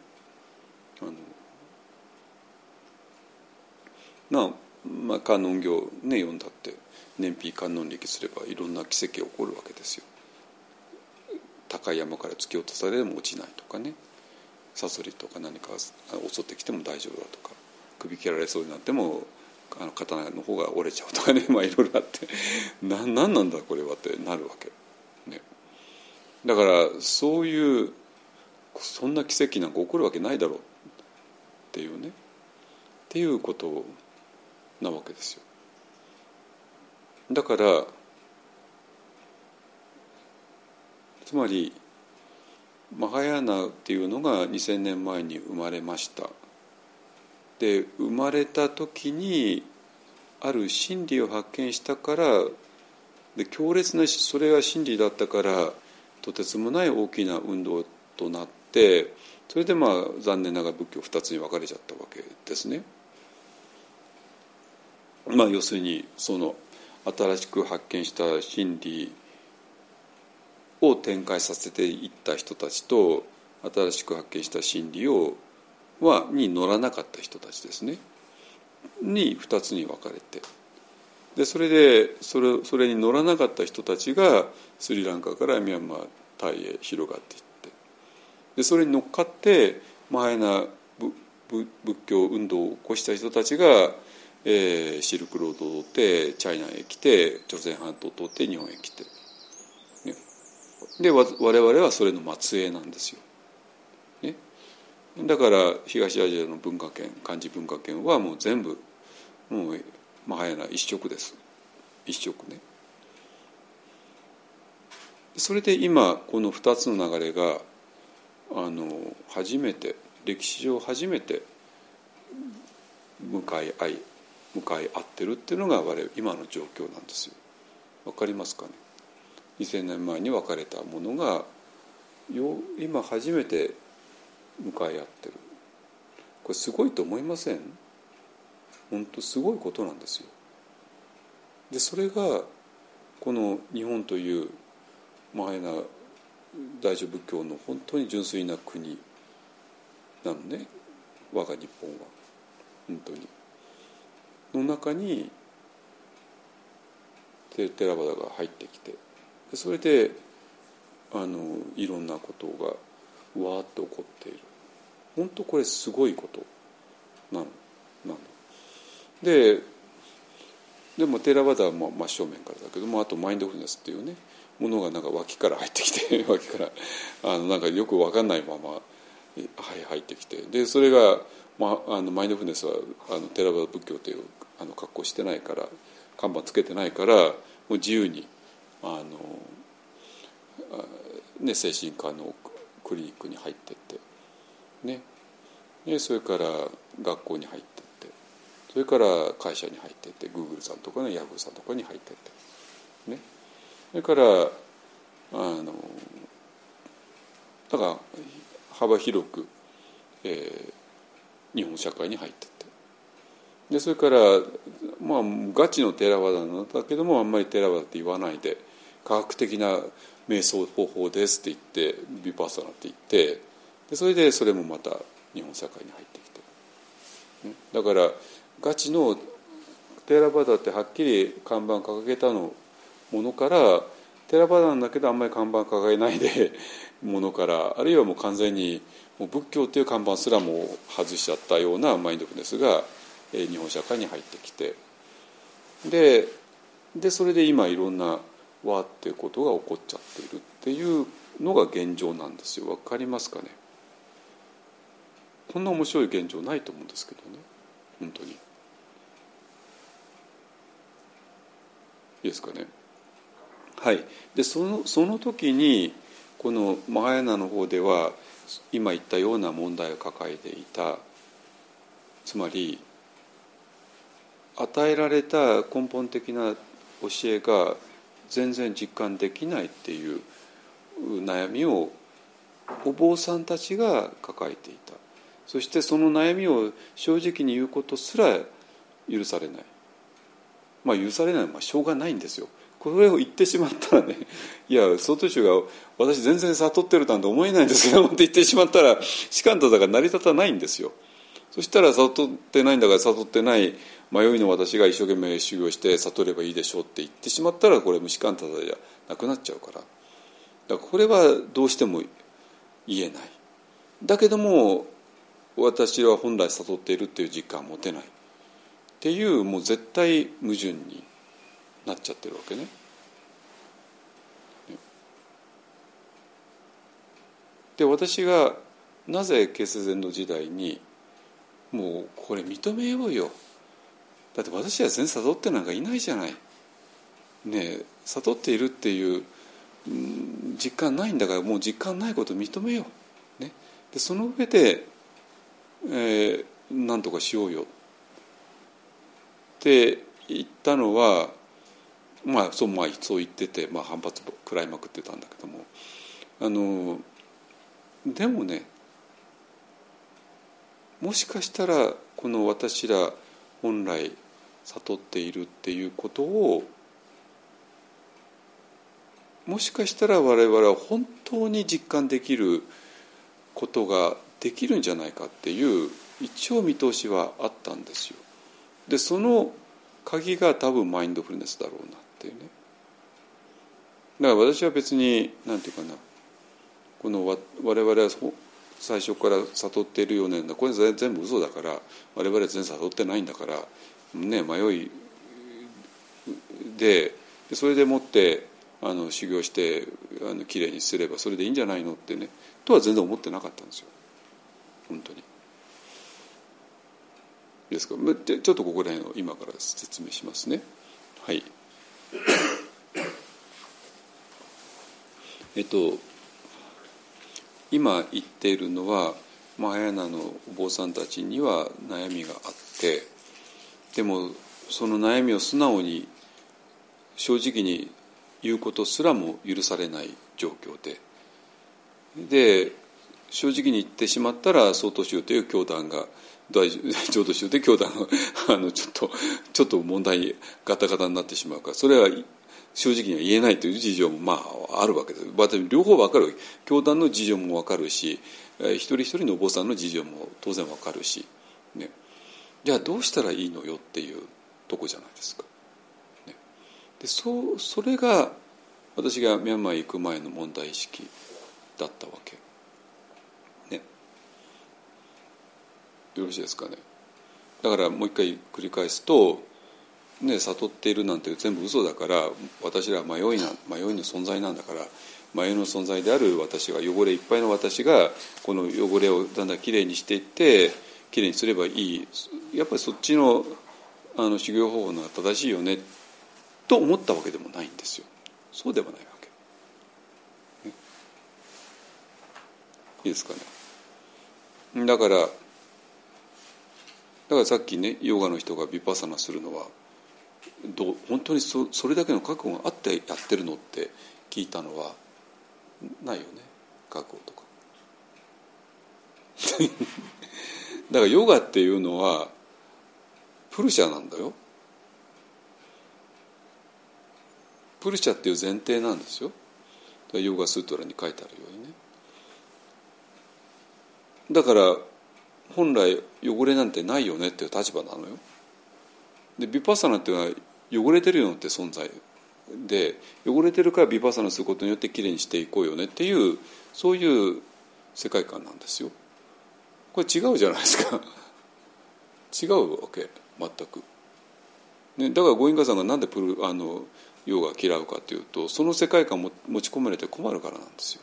まあ観音経ね読んだって燃費観音力すればいろんな奇跡が起こるわけですよ。高い山から突き落とされても落ちないとかね、サソリとか何か襲ってきても大丈夫だとか、首切られそうになっても刀の方が折れちゃうとかね、まあいろいろあって何なんだこれはってなるわけ、ね、だからそんな奇跡なんか起こるわけないだろうっていうね、っていうことなわけですよ。だからつまりマハヤーナっていうのが2000年前に生まれました。で生まれた時にある真理を発見したから、で強烈なそれが真理だったからとてつもない大きな運動となって、それでまあ残念ながら仏教2つに分かれちゃったわけですね。まあ要するにその新しく発見した真理を展開させていった人たちと、新しく発見した真理に乗らなかった人たちですねに2つに分かれて、でそれに乗らなかった人たちがスリランカからミャンマータイへ広がっていって、でそれに乗っかってマハヤーナ仏教運動を起こした人たちが、シルクロードを通ってチャイナへ来て、朝鮮半島を通って日本へ来て、ね、で我々はそれの末裔なんですよ、ね、だから東アジアの文化圏、漢字文化圏はもう全部もうマハヤーナ一色です。一色ね。それで今この2つの流れが初めて歴史上初めて向かい合ってるっていうのが今の状況なんですよ。わかりますかね。2000年前に分かれたものが今初めて向かい合ってる。これすごいと思いません？本当すごいことなんですよ。でそれがこの日本というマハヤーナ大乗仏教の本当に純粋な国なのね、我が日本は本当にの中にテラバダが入ってきて、それでいろんなことがわーっと起こっている。本当これすごいことなの。でもテラバダは真正面からだけども、あとマインドフルネスっていうねものがなんか脇から入ってきて脇からなんかよく分かんないまま入ってきて、でそれが、マインドフルネスはテラバダ仏教という格好してないから、看板つけてないから、もう自由に精神科のクリニックに入ってってね、でそれから学校に入ってって、それから会社に入ってって、グーグルさんとかねヤフーさんとかに入ってってね、それからだから幅広く、日本社会に入ってって、でそれからまあガチのテラバダなんだけども、あんまりテラバダって言わないで科学的な瞑想方法ですって言ってビパッサナって言って、でそれでそれもまた日本社会に入ってきて、だからガチのテラバダってはっきり看板掲げたものから、テラバダなんだけどあんまり看板掲げないでものから、あるいはもう完全にもう仏教っていう看板すらも外しちゃったようなマインドフルネスが日本社会に入ってきて、ででそれで今いろんなわーっていうことが起こっちゃっているっていうのが現状なんですよ。わかりますかね。こんな面白い現状ないと思うんですけどね、本当に。いいですかね。はい。でその時にこのマハヤーナの方では今言ったような問題を抱えていた、つまり与えられた根本的な教えが全然実感できないっていう悩みをお坊さんたちが抱えていた。そしてその悩みを正直に言うことすら許されない。許されないのはしょうがないんですよ。これを言ってしまったらね、いや曹洞宗が私全然悟ってるなんて思えないんですけどって言ってしまったら士官多座が成り立たないんですよ。そしたら悟ってないんだから悟ってない迷いの私が一生懸命修行して悟ればいいでしょうって言ってしまったらこれ無士官多座じゃなくなっちゃうから、だからこれはどうしても言えない。だけども私は本来悟っているっていう実感は持てないっていう、もう絶対矛盾になっちゃってるわけね。で私がなぜ形成禅の時代にもうこれ認めようよ、だって私は全然悟ってなんかいないじゃない、ねえ、悟っているっていう実感ないんだから、もう実感ないことを認めよう、ね、でその上で、何とかしようよって言ったのは、そう言ってて、反発食らいまくってたんだけども、でもね、もしかしたらこの私ら本来悟っているっていうことをもしかしたら我々は本当に実感できることができるんじゃないかっていう一応見通しはあったんですよ。でその鍵が多分マインドフルネスだろうなっていうね。だから私は別に何て言うかな、この我々は最初から悟っているようなこれ全部嘘だから、我々は全然悟ってないんだからね、迷いでそれでもって修行してきれいにすればそれでいいんじゃないのってねとは全然思ってなかったんですよ、本当に。ですからちょっとここら辺を今から説明しますね。はい。今言っているのはマハヤーナのお坊さんたちには悩みがあって、でもその悩みを素直に正直に言うことすらも許されない状況で正直に言ってしまったら曹洞宗という教団が浄土宗で教団がちょっと問題ガタガタになってしまうから、それは正直には言えないという事情もあるわけです。両方分かる。教団の事情も分かるし、一人一人のお坊さんの事情も当然分かるし、ね、じゃあどうしたらいいのよっていうとこじゃないですか。ね、でそれが私がミャンマー行く前の問題意識だったわけ。ね、よろしいですかね。だからもう一回繰り返すと、ね、悟っているなんて全部嘘だから、私らは迷いの存在なんだから、迷いの存在である私が、汚れいっぱいの私がこの汚れをだんだんきれいにしていってきれいにすればいい、やっぱりそっちの修行方法のが正しいよねと思ったわけでもないんですよ。そうではないわけ、ね、いいですかね。だからさっきね、ヨガの人がヴィパッサナするのは本当にそれだけの覚悟があってやってるのって聞いたのはないよね、覚悟とかだからヨガっていうのはプルシャなんだよ。プルシャっていう前提なんですよ。ヨガスートラに書いてあるようにね。だから本来汚れなんてないよねっていう立場なのよ。でヴィパッサナっていうのは汚れてるよって存在で、汚れてるからヴィパッサナすることによってきれいにしていこうよねっていう、そういう世界観なんですよ。これ違うじゃないですか違うわけ全く。 ね、だからゴエンカさんがなんでヨガを嫌うかというと、その世界観を持ち込まれて困るからなんですよ。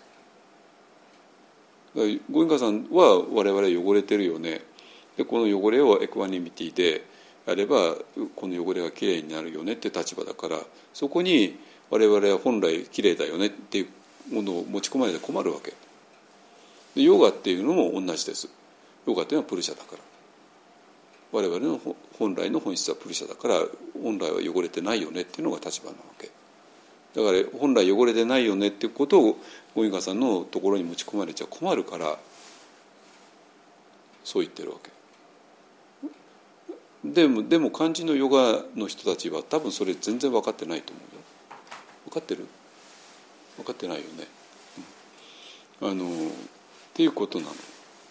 だからゴエンカさんは我々汚れてるよね、でこの汚れをエクワニミティでやればこの汚れがきれいになるよねって立場だから、そこに我々は本来きれいだよねっていうものを持ち込まれて困るわけで、ヨガっていうのも同じです。ヨガっていうのはプルシャだから、我々の本来の本質はプルシャだから、本来は汚れてないよねっていうのが立場なわけだから、本来汚れてないよねっていうことをゴエンカさんのところに持ち込まれちゃ困るから、そう言ってるわけでも肝心のヨガの人たちは多分それ全然分かってないと思うよ。分かってる？分かってないよね。っていうことなの、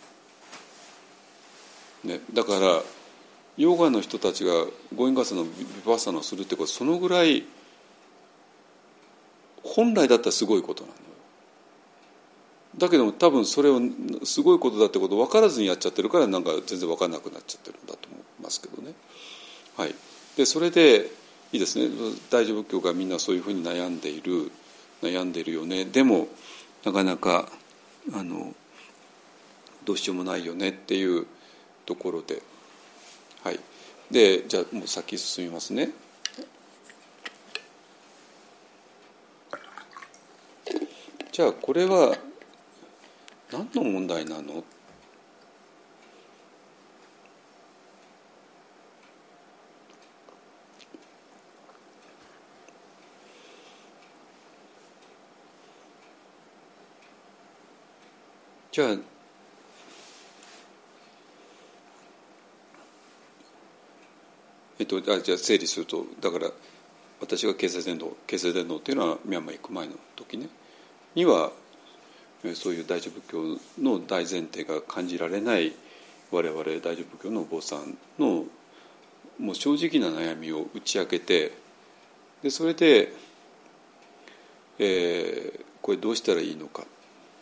ね、だからヨガの人たちがゴエンカさんのヴィパッサナをするってことは、そのぐらい本来だったらすごいことなのよ。だけども多分それをすごいことだってことを分からずにやっちゃってるから、なんか全然分からなくなっちゃってるんだと思いますけどね。はい、でそれでいいですね。大乗仏教がみんなそういうふうに悩んでいるよね。でもなかなかどうしようもないよねっていうところで、はい、でじゃあもう先進みますね。じゃあこれは何の問題なの？じゃあじゃあ整理すると、だから私が形成伝道っていうのはミャンマー行く前の時ねには、そういう大乗仏教の大前提が感じられない我々大乗仏教のお坊さんのもう正直な悩みを打ち明けて、でそれで、これどうしたらいいのか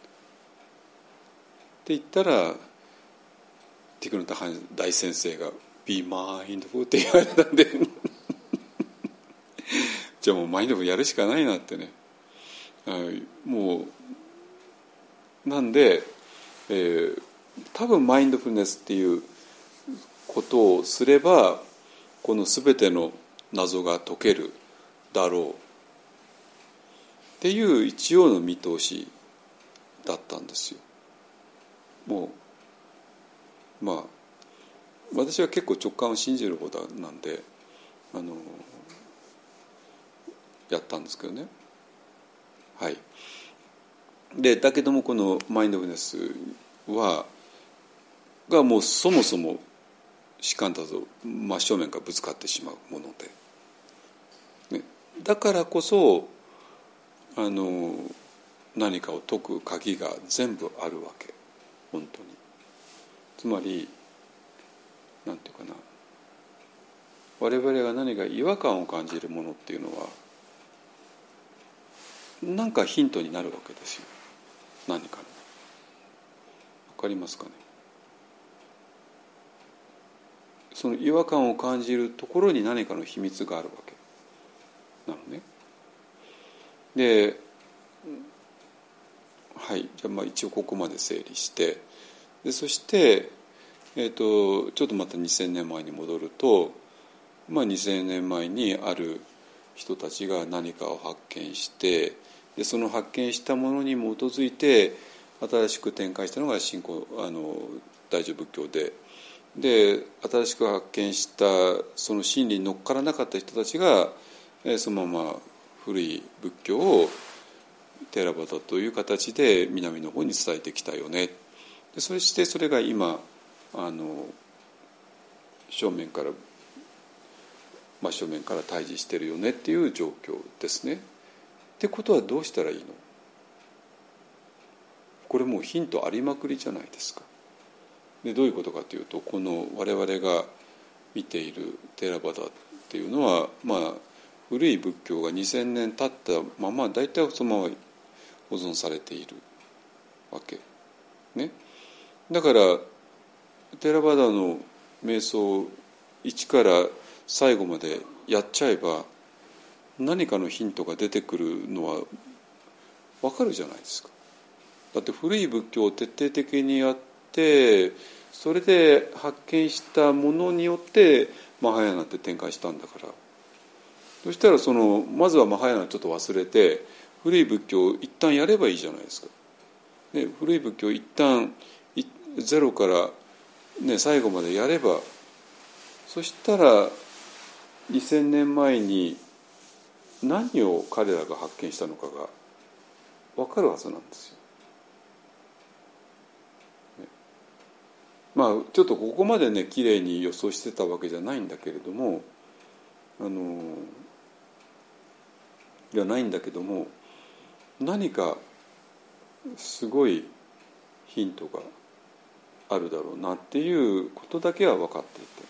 って言ったら、ティクヌタハン大先生が「Be mindful」って言われたんでじゃあもうマインドフルやるしかないなってね。もうなんで、多分マインドフルネスっていうことをすればこの全ての謎が解けるだろうっていう一応の見通しだったんですよ。もうまあ私は結構直感を信じる方なんでやったんですけどね。はい。でだけどもこのマインドフルネスがもうそもそも主観だと真正面からぶつかってしまうもので、ね、だからこそ何かを解く鍵が全部あるわけ。本当に。つまりなんていうかな、我々が何か違和感を感じるものっていうのは何かヒントになるわけですよ。何かの。わかりますかね。その違和感を感じるところに何かの秘密があるわけなのね。で、はい、じゃあまあ一応ここまで整理して、でそして、ちょっとまた2000年前に戻ると、まあ、2000年前にある人たちが何かを発見して、でその発見したものに基づいて新しく展開したのが新興大乗仏教で、新しく発見したその真理に乗っからなかった人たちがそのまま古い仏教をテーラバダという形で南の方に伝えてきたよね。でそしてそれが今正面から真正面から対峙してるよねっていう状況ですね。ってことはどうしたらいいの？これもうヒントありまくりじゃないですか。でどういうことかというと、この我々が見ているテーラバダっていうのは、まあ古い仏教が2000年経ったまま大体そのまま保存されているわけね。だからテーラバダの瞑想1から最後までやっちゃえば何かのヒントが出てくるのは分かるじゃないですか。だって古い仏教を徹底的にやって、それで発見したものによってマハヤーナって展開したんだから、そしたらまずはマハヤーナちょっと忘れて古い仏教を一旦やればいいじゃないですか。ね、古い仏教を一旦ゼロから、ね、最後までやれば、そしたら2000年前に何を彼らが発見したのかが分かるはずなんですよ。まあちょっとここまでねきれいに予想してたわけじゃないんだけれども、じゃないんだけども、何かすごいヒントがあるだろうなっていうことだけは分かっていて、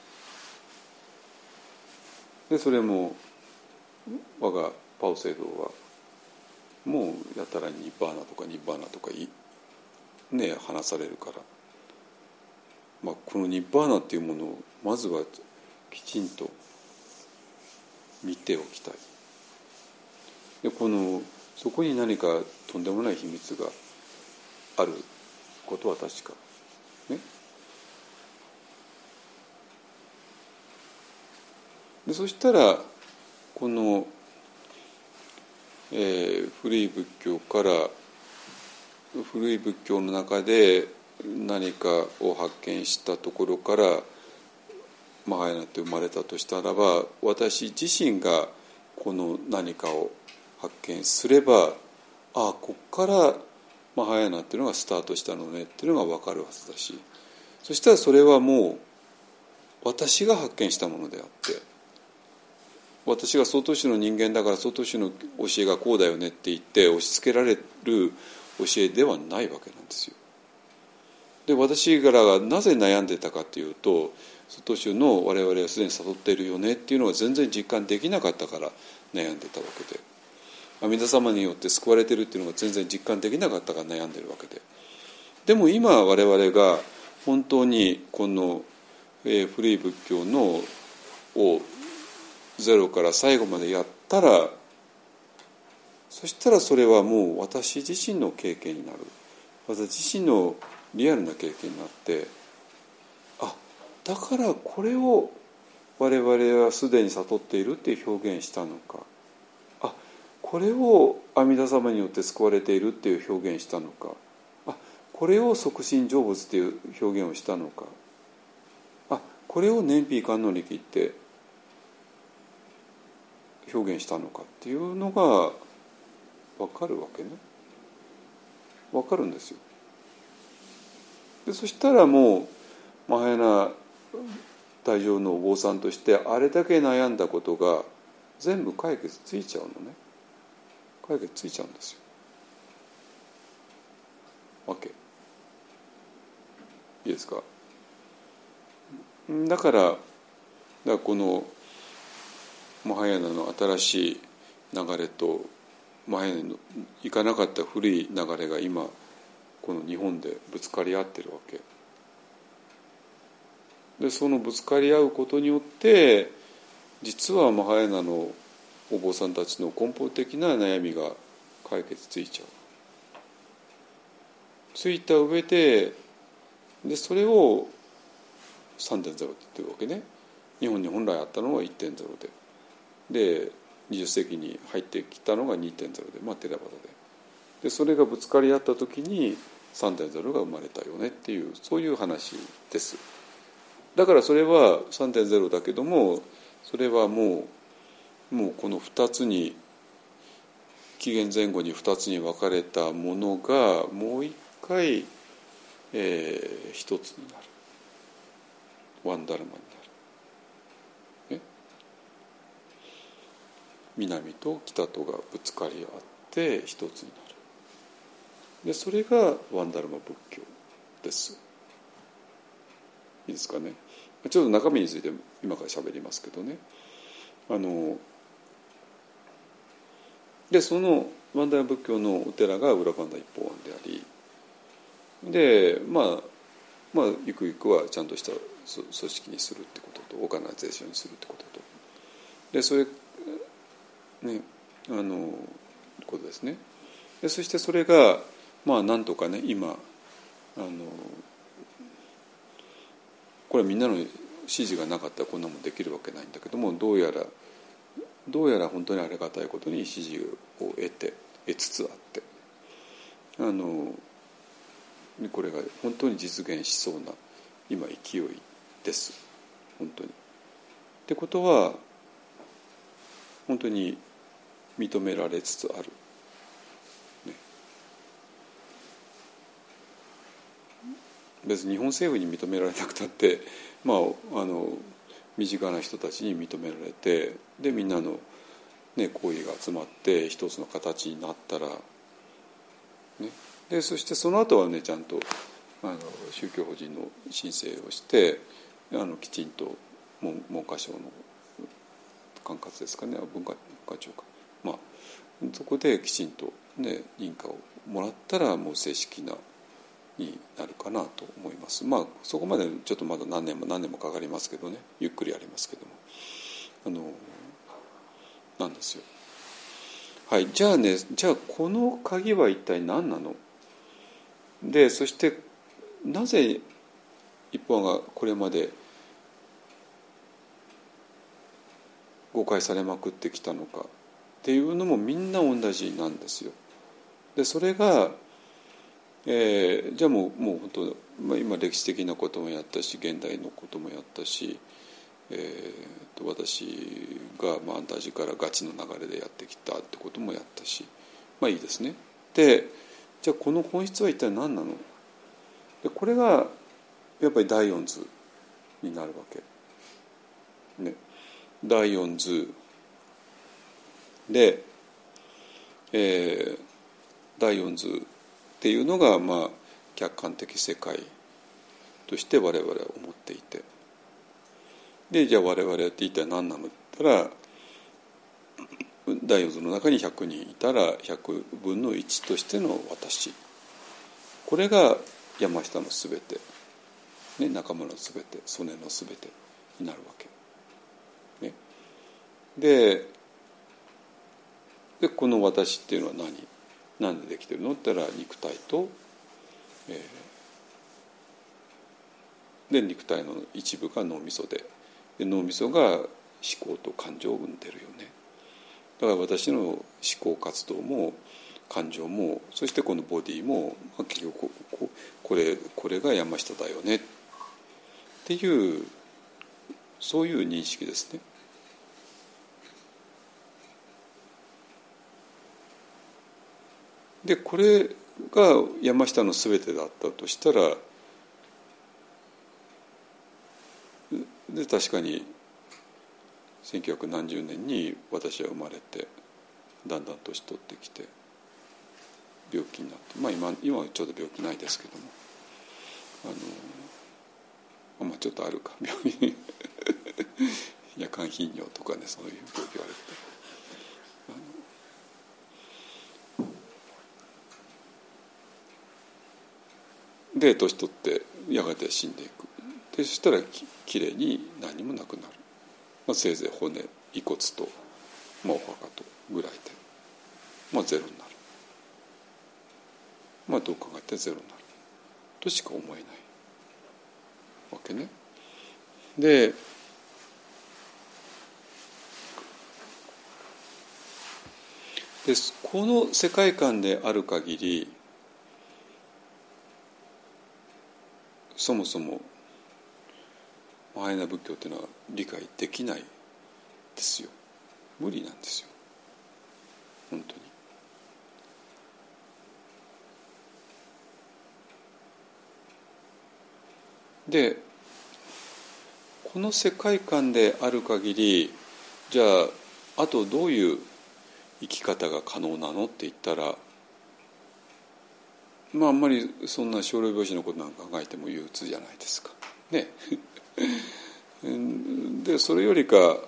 でそれも我がパオセイドはもうやたらニッバーナとかニッバーナとかね話されるから、まあ、このニッバーナっていうものをまずはきちんと見ておきたい。でそこに何かとんでもない秘密があることは確かね。でそしたらこの、古い仏教から古い仏教の中で何かを発見したところからマハヤーナって生まれたとしたらば、私自身がこの何かを発見すれば、ここからマハヤーナっていうのがスタートしたのねっていうのが分かるはずだし、そしたらそれはもう私が発見したものであって、私が曹洞宗の人間だから曹洞宗の教えがこうだよねって言って押し付けられる教えではないわけなんですよ。で私らがなぜ悩んでたかというと、曹洞宗の我々はすでに悟っているよねっていうのが全然実感できなかったから悩んでたわけで、阿弥陀様によって救われてるっていうのが全然実感できなかったから悩んでるわけで、でも今我々が本当にこの、古い仏教をゼロから最後までやったら、そしたらそれはもう私自身の経験になる、私自身のリアルな経験になって、だからこれを我々はすでに悟っているっていう表現したのか、これを阿弥陀様によって救われているっていう表現したのか、これを即身成仏っていう表現をしたのか、これを燃費観音力って表現したのかっていうのが分かるわけね。分かるんですよ。でそしたらもうマハヤーナ大乗のお坊さんとしてあれだけ悩んだことが全部解決ついちゃうのね。解決ついちゃうんですよ。OK。いいですか。だからこのマハヤーナの新しい流れとマハヤーナのいかなかった古い流れが今この日本でぶつかり合ってるわけで、そのぶつかり合うことによって実はマハヤーナのお坊さんたちの根本的な悩みが解決ついちゃう。ついた上でそれを 3.0 って言ってるわけね。日本に本来あったのは 1.0 で20世紀に入ってきたのが 2.0 で、テラバダでそれがぶつかり合った時に 3.0 が生まれたよねっていう、そういう話です。だからそれは 3.0 だけども、それはもうこの2つに、紀元前後に2つに分かれたものがもう一回、一つになる、ワンダルマになる、ね、南と北とがぶつかり合って一つになる。でそれがワンダルマ仏教です。いいですかね。ちょっと中身について今から喋りますけどね。でそのワンダルマ仏教のお寺がウラバンダ一法案であり、でゆくゆくはちゃんとした組織にするってことと、オーガナイゼーションにするってことと、 でそれねことですね。でそしてそれがなんとかね今これみんなの指示がなかったらこんなもんできるわけないんだけども、どうやら本当にありがたいことに指示を得つつあって、これが本当に実現しそうな今勢いです本当に。ってことは本当に認められつつある、ね、別に日本政府に認められなくたって身近な人たちに認められて、でみんなの、行為が集まって一つの形になったら、でそしてその後はねちゃんと宗教法人の申請をしてきちんと文科省の管轄ですかね、文化庁か、そこできちんと、認可をもらったらもう正式になるかなと思います。そこまでちょっとまだ何年もかかりますけどね、ゆっくりやりますけどもなんですよ。はい、じゃあこの鍵は一体何なので、そしてなぜ一方がこれまで誤解されまくってきたのかっていうのもみんな同じなんですよ。でそれが、じゃあもう本当、今歴史的なこともやったし現代のこともやったし、私がアンタージからガチの流れでやってきたってこともやったし、いいですね。でじゃあこの本質は一体何なの。でこれがやっぱり第四図になるわけね。第四図で、第四図っていうのが客観的世界として我々は思っていて、でじゃあ我々って一体何なのって言ったら、第四図の中に100人いたら100分の1としての私、これが山下のすべて、仲間のすべて、曽根のすべてになるわけ、でこの私っていうのは何でできてるのって言ったら肉体と、で肉体の一部が脳みそで脳みそが思考と感情を生んでるよね。だから私の思考活動も感情も、そしてこのボディも結局これが山下だよねっていう、そういう認識ですね。でこれが山下の全てだったとしたら、で確かに1900何十年に私は生まれてだんだん年取ってきて病気になって、今はちょうど病気ないですけども、ちょっとあるか病院夜間頻尿とかね、そういう病気言われて。で年取ってやがて死んでいく。でそしたらきれいに何もなくなる、せいぜい骨遺骨と、お墓とぐらいで、ゼロになる、どう考えてゼロになるとしか思えないわけね。でこの世界観である限り、そもそもマハヤーナ仏教っていうのは理解できないですよ。無理なんですよ本当に。でこの世界観である限り、じゃああとどういう生き方が可能なのって言ったら、あんまりそんな生老病死のことなんか考えても憂鬱じゃないですかねでそれよりか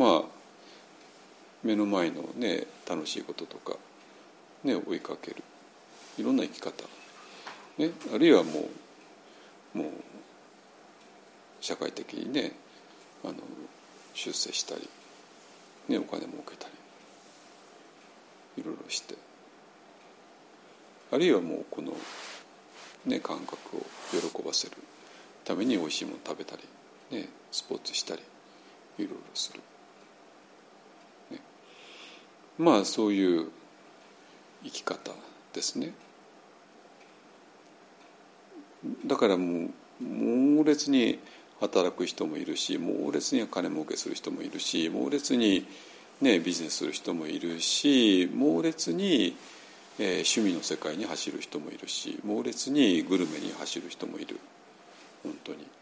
目の前のね楽しいこととかね追いかけるいろんな生き方、あるいはもう社会的にね出世したりね、お金儲けたりいろいろして、あるいはもうこの、ね、感覚を喜ばせるためにおいしいもの食べたり、ね、スポーツしたりいろいろする、ね、まあそういう生き方ですね。だからもう猛烈に働く人もいるし、猛烈に金儲けする人もいるし、猛烈に、ね、ビジネスする人もいるし、猛烈に、趣味の世界に走る人もいるし、猛烈にグルメに走る人もいる。本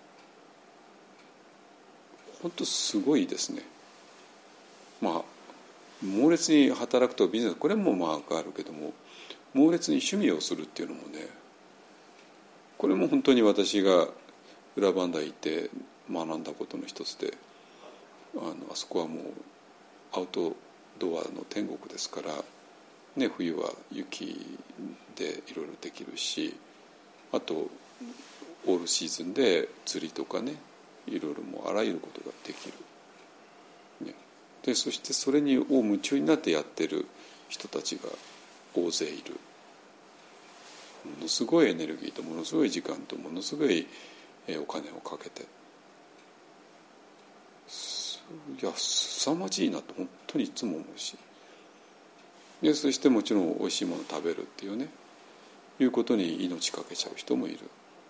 当すごいですね。まあ猛烈に働くとビジネス、これもまああるけども、猛烈に趣味をするっていうのもね、これも本当に私が裏磐梯行って学んだことの一つで、あそこはもうアウトドアの天国ですから、ね、冬は雪でいろいろできるし、あとオールシーズンで釣りとかね、いろいろもうあらゆることができる、ね、でそしてそれに夢中になってやってる人たちが大勢いる。ものすごいエネルギーとものすごい時間とものすごいお金をかけて、いや凄まじいなと本当にいつも思うし、でそしてもちろんおいしいものを食べるっていうね、いうことに命かけちゃう人もいる。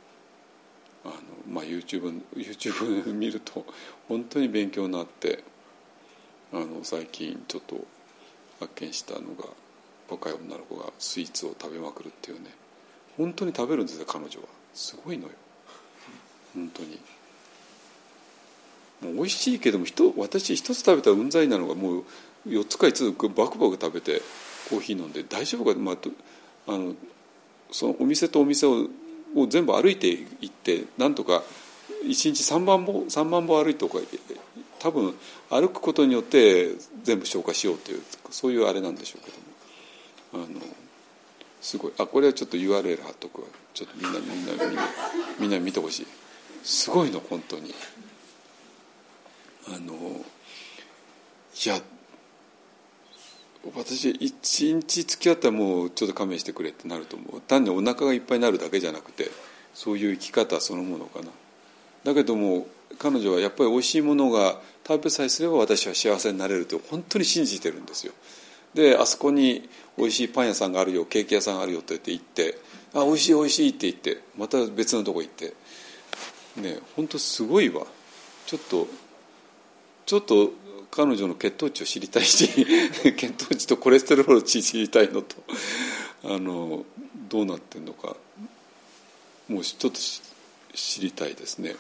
まあ、YouTube 見ると本当に勉強になって、最近ちょっと発見したのが、若い女の子がスイーツを食べまくるっていうね、本当に食べるんですよ彼女は。すごいのよ本当に。もう美味しいけども、私一つ食べたらうんざりなのがもう4つか5つバクバク食べてコーヒー飲んで大丈夫か、まあ、そのお店とお店を全部歩いていって、なんとか1日3万歩歩いてとか、多分歩くことによって全部消化しようという、そういうあれなんでしょうけども、すごい。これはちょっと URL 貼っとくわ。ちょっとみんな見てほしい。すごいの本当に。いや私1日付き合ったらもうちょっと勘弁してくれってなると思う。単にお腹がいっぱいになるだけじゃなくて、そういう生き方そのものかな。だけども彼女はやっぱりおいしいものが食べさえすれば私は幸せになれると本当に信じてるんですよ。であそこにおいしいパン屋さんがあるよ、ケーキ屋さんがあるよって言って、おいしいおいしいって言ってまた別のとこ行ってね、本当すごいわ。ちょっと彼女の血糖値を知りたいし血糖値とコレステロール値知りたいのとどうなってんのかもうちょっと知りたいですね。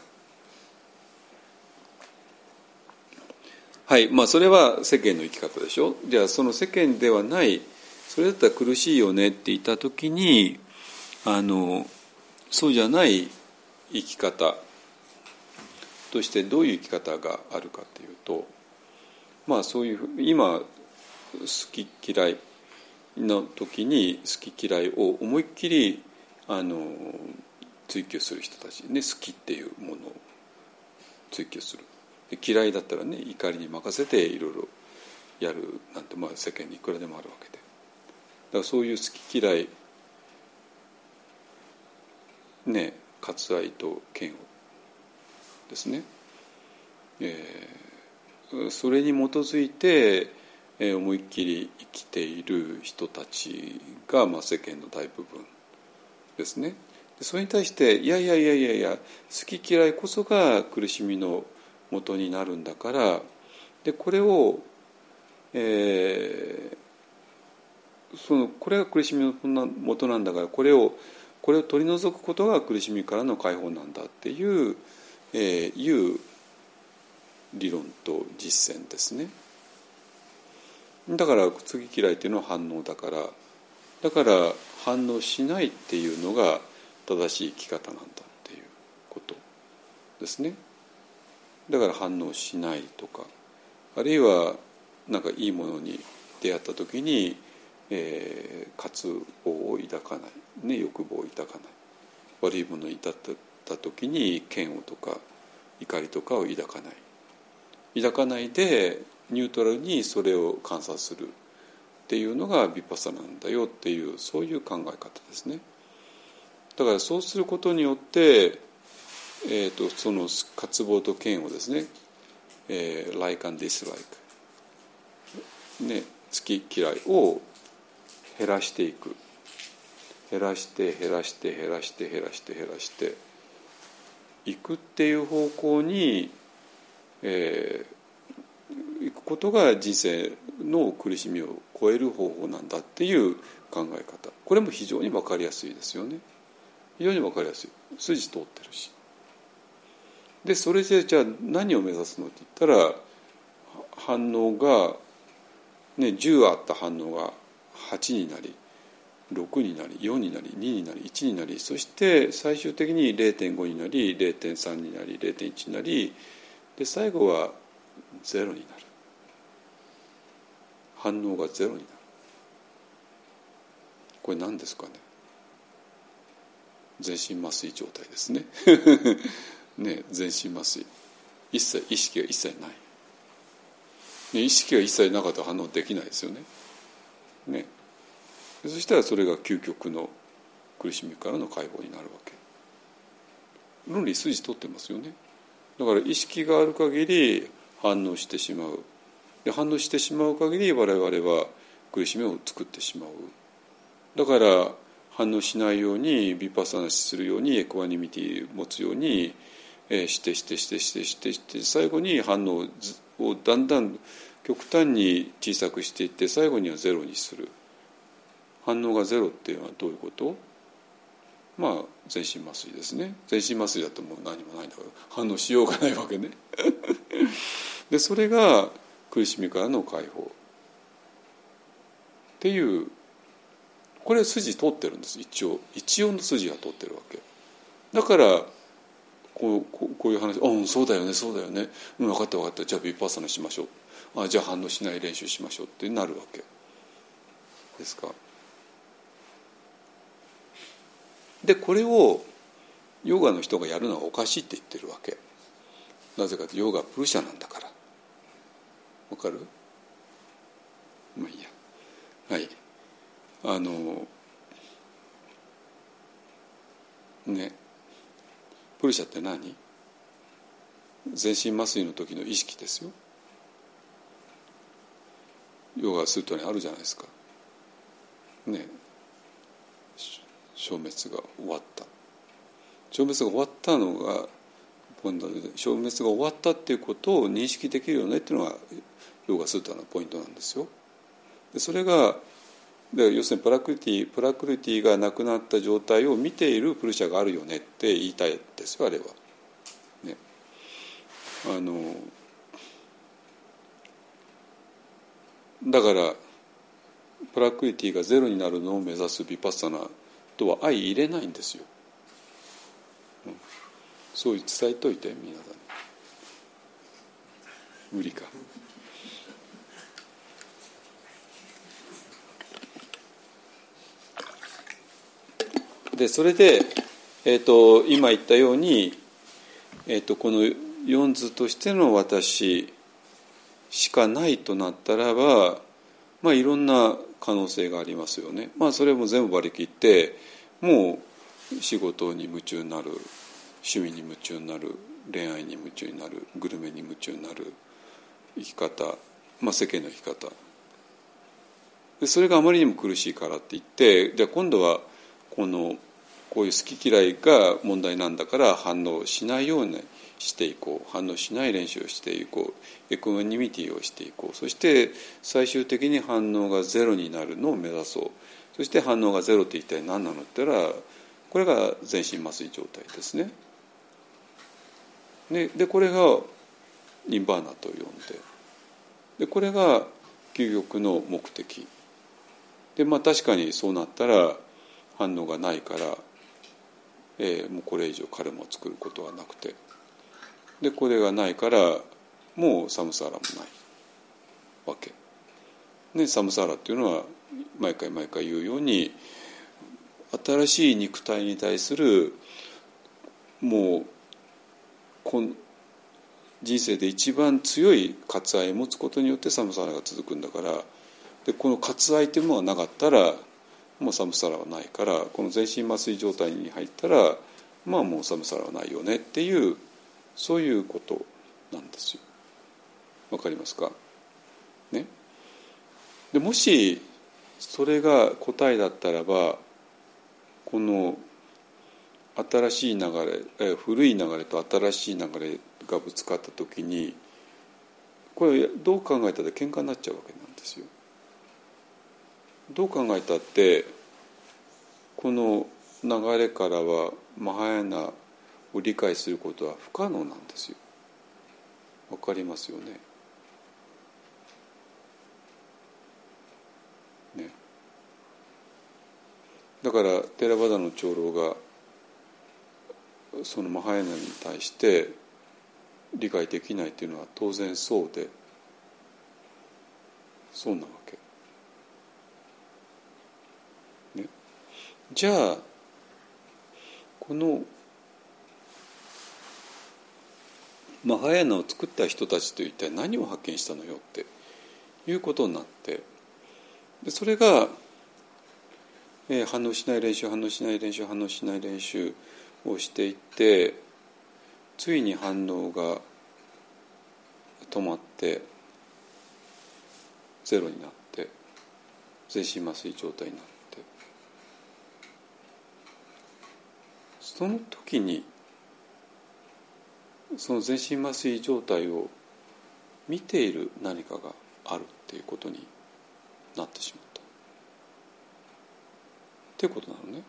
はい、まあそれは世間の生き方でしょ。じゃあその世間ではない、それだったら苦しいよねって言った時にそうじゃない生き方としてどういう生き方があるかというと、まあそういう今好き嫌いの時に好き嫌いを思いっきり追求する人たちね、好きっていうものを追求する。で嫌いだったらね、怒りに任せていろいろやるなんて、まあ世間にいくらでもあるわけで、だからそういう好き嫌いね、割愛と嫌悪ですね、それに基づいて、思いっきり生きている人たちが、まあ、世間の大部分ですね。でそれに対していや好き嫌いこそが苦しみの元になるんだから、でこれを、これが苦しみの元なんだから、これを取り除くことが苦しみからの解放なんだっていう理論と実践ですね。だから好き嫌いっていうのは反応だから反応しないっていうのが正しい生き方なんだっていうことですね。だから反応しないとか、あるいはなんかいいものに出会った時に、渇望を抱かない、ね、欲望を抱かない、悪いものに至った時に嫌悪とか怒りとかを抱かないでニュートラルにそれを観察するっていうのがヴィパッサナなんだよっていう、そういう考え方ですね。だからそうすることによって、その渇望と嫌悪ですね、like and dislike、ね、好き嫌いを減らしていく、減らして減らして減らして減らして減らしていくっていう方向に、いくことが人生の苦しみを超える方法なんだっていう考え方、これも非常に分かりやすいですよね。非常に分かりやすい、筋通ってるし。でそれでじゃあ何を目指すのって言ったら、反応が、ね、10あった反応が8になり6になり4になり2になり1になり、そして最終的に 0.5 になり 0.3 になり 0.1 になり、で最後は0になる、反応が0になる。これ何ですかね。全身麻酔状態ですねね、全身麻酔、一切意識が一切ない、ね、意識が一切なかったら反応できないですよね。ね、そしたらそれが究極の苦しみからの解放になるわけ。論理筋取ってますよね。だから意識がある限り反応してしまう。で反応してしまう限り我々は苦しみを作ってしまう。だから反応しないようにヴィパッサナするようにエクワニミティを持つようにして最後に反応をだんだん極端に小さくしていって最後にはゼロにする。反応がゼロっていうのはどういうこと？まあ全身麻酔ですね。全身麻酔だともう何もないんだから反応しようがないわけねでそれが苦しみからの解放っていう、これ筋通ってるんです。一応の筋が通ってるわけだから、こういう話、そうだよねそうだよね、分かった分かった、じゃあヴィパッサナしましょう、じゃあ反応しない練習しましょうってなるわけですか。でこれをヨガの人がやるのはおかしいって言ってるわけ。なぜかというとヨガはプルシャなんだから。わかる？まあいいや。はい。ね、プルシャって何？全身麻酔の時の意識ですよ。ヨガスートラにあるじゃないですか。ね、消滅が終わった。消滅が終わったのがポイントで、消滅が終わったっていうことを認識できるよねっていうのがヨガスートラのポイントなんですよ。でそれが要するにプラクリティがなくなった状態を見ているプルシャがあるよねって言いたいですよ、あれは。ね、だからプラクリティがゼロになるのを目指すヴィパッサナとは相入れないんですよ。そういう伝えといて皆さん。無理か。でそれで、今言ったように、この四図としての私しかないとなったらば、まあいろんな可能性がありますよね。まあそれも全部割り切ってもう仕事に夢中になる、趣味に夢中になる、恋愛に夢中になる、グルメに夢中になる生き方、まあ、世間の生き方で、それがあまりにも苦しいからって言って、じゃあ今度はこういう好き嫌いが問題なんだから反応しないようにしていこう、反応しない練習をしていこう、エクワニミティをしていこう、そして最終的に反応がゼロになるのを目指そう。そして反応がゼロって一体何なのって言ったら、これが全身麻酔状態ですね。でこれがニンバーナと呼んで、これが究極の目的で、まあ確かにそうなったら反応がないから、もうこれ以上カルマを作ることはなくて、でこれがないからもうサムサーラもないわけ、ね、サムサーラっていうのは毎回言うように、新しい肉体に対するもう人生で一番強い割愛を持つことによってサムサラが続くんだから、でこの割愛というものがなかったらもうサムサラはないから、この全身麻酔状態に入ったらまあもうサムサラはないよねっていう、そういうことなんですよ。わかりますかね。でもしそれが答えだったらば、この新しい流れ、古い流れと新しい流れがぶつかった時に、これどう考えたって喧嘩になっちゃうわけなんですよ。どう考えたってこの流れからはマハヤーナを理解することは不可能なんですよ。わかりますよね。ね。だからテラバダの長老がそのマハヤーナに対して理解できないというのは当然そうで、そうなわけ。ね、じゃあこのマハヤーナを作った人たちと一体何を発見したのよっていうことになって、でそれが、反応しない練習、反応しない練習、反応しない練習をしていって、ついに反応が止まってゼロになって全身麻酔状態になって、その時にその全身麻酔状態を見ている何かがあるっていうことになってしまったっていうことなのね。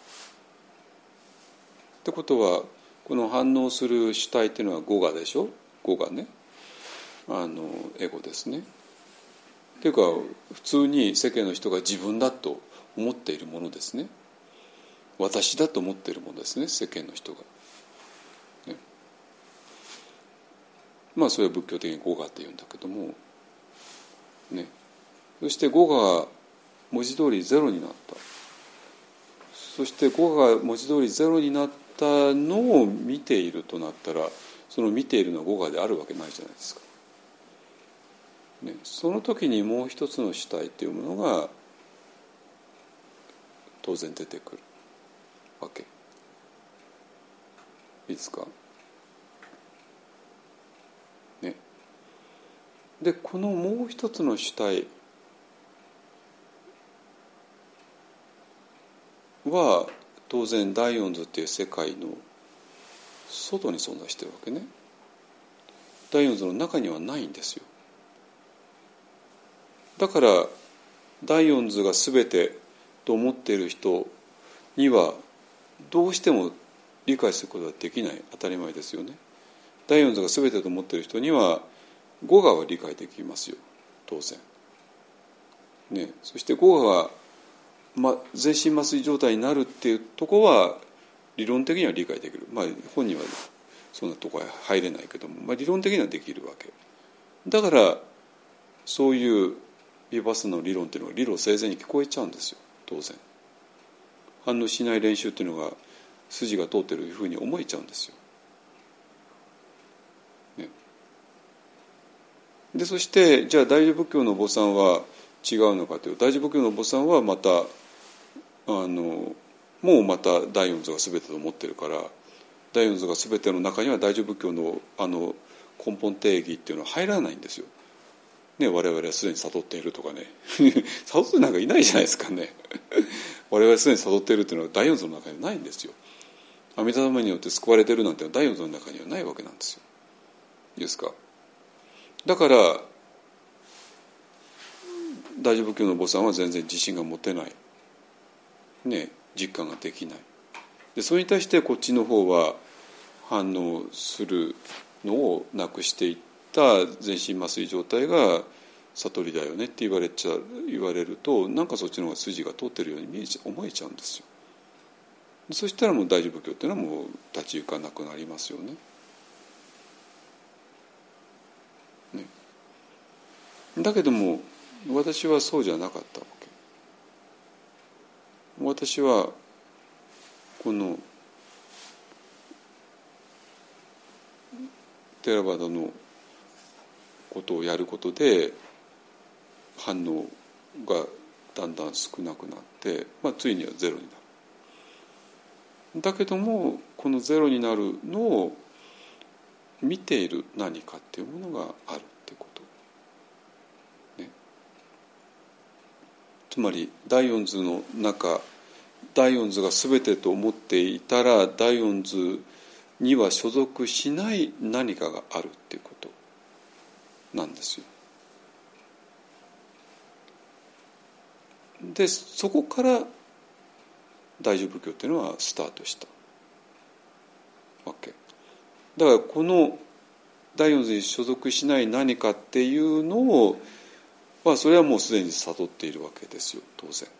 ってことはこの反応する主体っていうのは語我でしょ。語我ね、エゴですね。っていうか普通に世間の人が自分だと思っているものですね。私だと思っているものですね、世間の人が、ね。まあそれは仏教的に語我って言うんだけどもね。そして語我が文字通りゼロになった。そして語我が文字通りゼロになったのを見ているとなったら、その見ているのは語我であるわけないじゃないですか、ね。その時にもう一つの主体というものが当然出てくるわけ。いいですか、ね。でこのもう一つの主体は当然第四図っていう世界の外に存在しているわけね。第四図の中にはないんですよ。だから第四図が全てと思っている人にはどうしても理解することはできない。当たり前ですよね。第四図が全てと思っている人には語我は理解できますよ、当然、ね。そして語我が全身麻酔状態になるっていうところは理論的には理解できる。本人はそんなところは入れないけども、理論的にはできるわけだから、そういうヴィパッサナの理論っていうのが理路整然に聞こえちゃうんですよ、当然。反応しない練習っていうのが筋が通ってるふうに思えちゃうんですよ、ね。でそしてじゃあ大乗仏教のお坊さんは違うのかというと、大乗仏教のお坊さんはまたもうまた第四図が全てと思ってるから、第四図が全ての中には大乗仏教の根本定義っていうのは入らないんですよ、ね。我々はすでに悟っているとかね悟ってなんかいないじゃないですかね我々はすでに悟っているっていうのは第四図の中にはないんですよ。阿弥陀様によって救われているなんて第四図の中にはないわけなんですよ。いいですか。だから大乗仏教のお坊さんは全然自信が持てない、ね、実感ができない。でそれに対してこっちの方は反応するのをなくしていった全身麻酔状態が悟りだよねって言われると、なんかそっちの方が筋が通ってるように思えちゃうんですよ。そしたらもう大乗仏教っていうのはもう立ち行かなくなりますよね。だけども私はそうじゃなかったわけ。私はこのテラバダのことをやることで反応がだんだん少なくなって、ついにはゼロになる。だけどもこのゼロになるのを見ている何かっていうものがあるってこと、ね、つまり大音図の中、大音図が全てと思っていたら大音図には所属しない何かがあるっていうことなんですよ。でそこから大乗仏教っていうのはスタートしたわけだから、この大音図に所属しない何かっていうのを、それはもうすでに悟っているわけですよ、当然、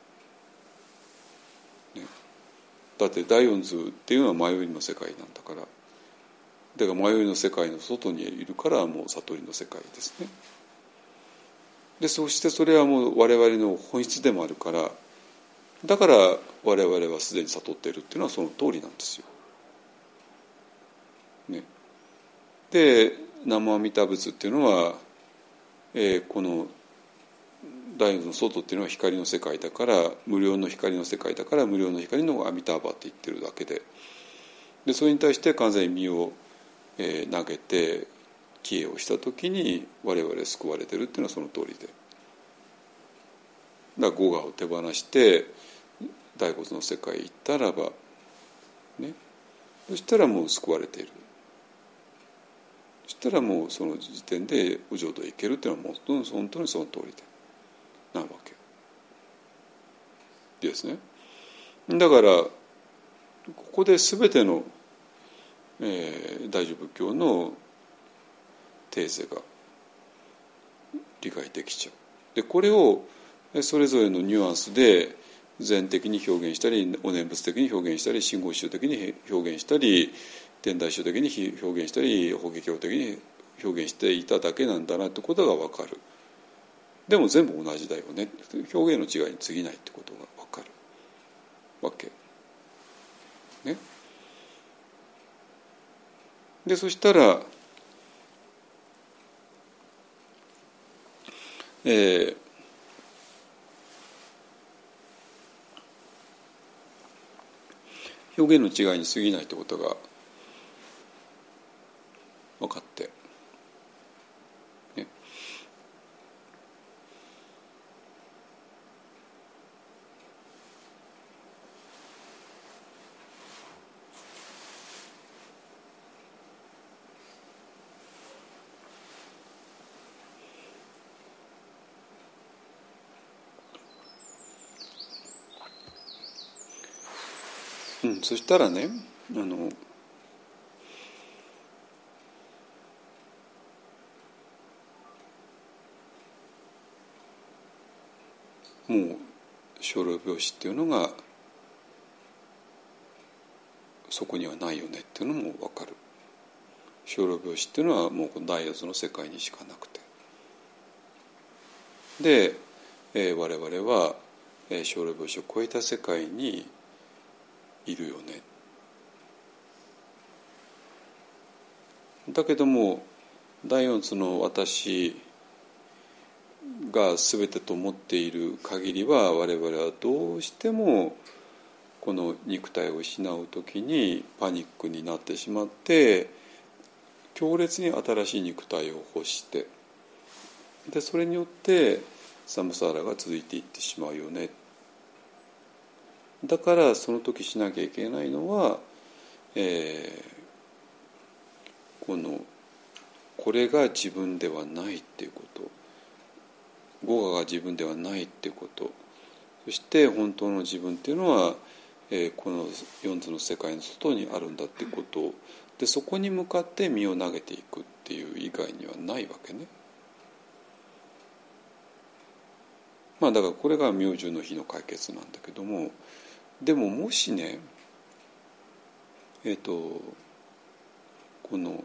ね、だって大音図っていうのは迷いの世界なんだから、だから迷いの世界の外にいるからもう悟りの世界ですね。でそしてそれはもう我々の本質でもあるから、だから我々はすでに悟っているっていうのはその通りなんですよ、ね、で南無阿弥陀仏っていうのは、この大音図の外っていうのは光の世界だから、無量の光の世界だから、無量の光の阿弥陀婆って言ってるだけで、それに対して完全に身を、投げて帰依をしたときに我々救われてるっていうのはその通りで、だから業我を手放して大骨の世界へ行ったらば、ね、そしたらもう救われている。そしたらもうその時点でお浄土へ行けるっていうのはもう本当にその通りでなるわけですね。だからここで全ての、大乗仏教のテーゼが理解できちゃう。でこれをそれぞれのニュアンスで禅的に表現したり、お念仏的に表現したり、真言宗的に表現したり、天台宗的に表現したり、法華経的に表現していただけなんだなってことが分かる。でも全部同じだよね、表現の違いに過ぎないってことが分かるわけね。でそしたら、表現の違いに過ぎないってことが分かって、ね、そしたらね、もう生老病死っていうのがそこにはないよねっていうのも分かる。生老病死っていうのはもうこの大圧の世界にしかなくて、で、我々は生老病死を超えた世界にいるよね。だけども第四つの私が全てと思っている限りは、我々はどうしてもこの肉体を失う時にパニックになってしまって、強烈に新しい肉体を欲して、でそれによってサムサーラが続いていってしまうよね。だからその時しなきゃいけないのは、これが自分ではないっていうこと、業我が自分ではないっていうこと、そして本当の自分っていうのは、この四つの世界の外にあるんだっていうことで、そこに向かって身を投げていくっていう以外にはないわけね。だからこれが明十の日の解決なんだけども、でももしね、この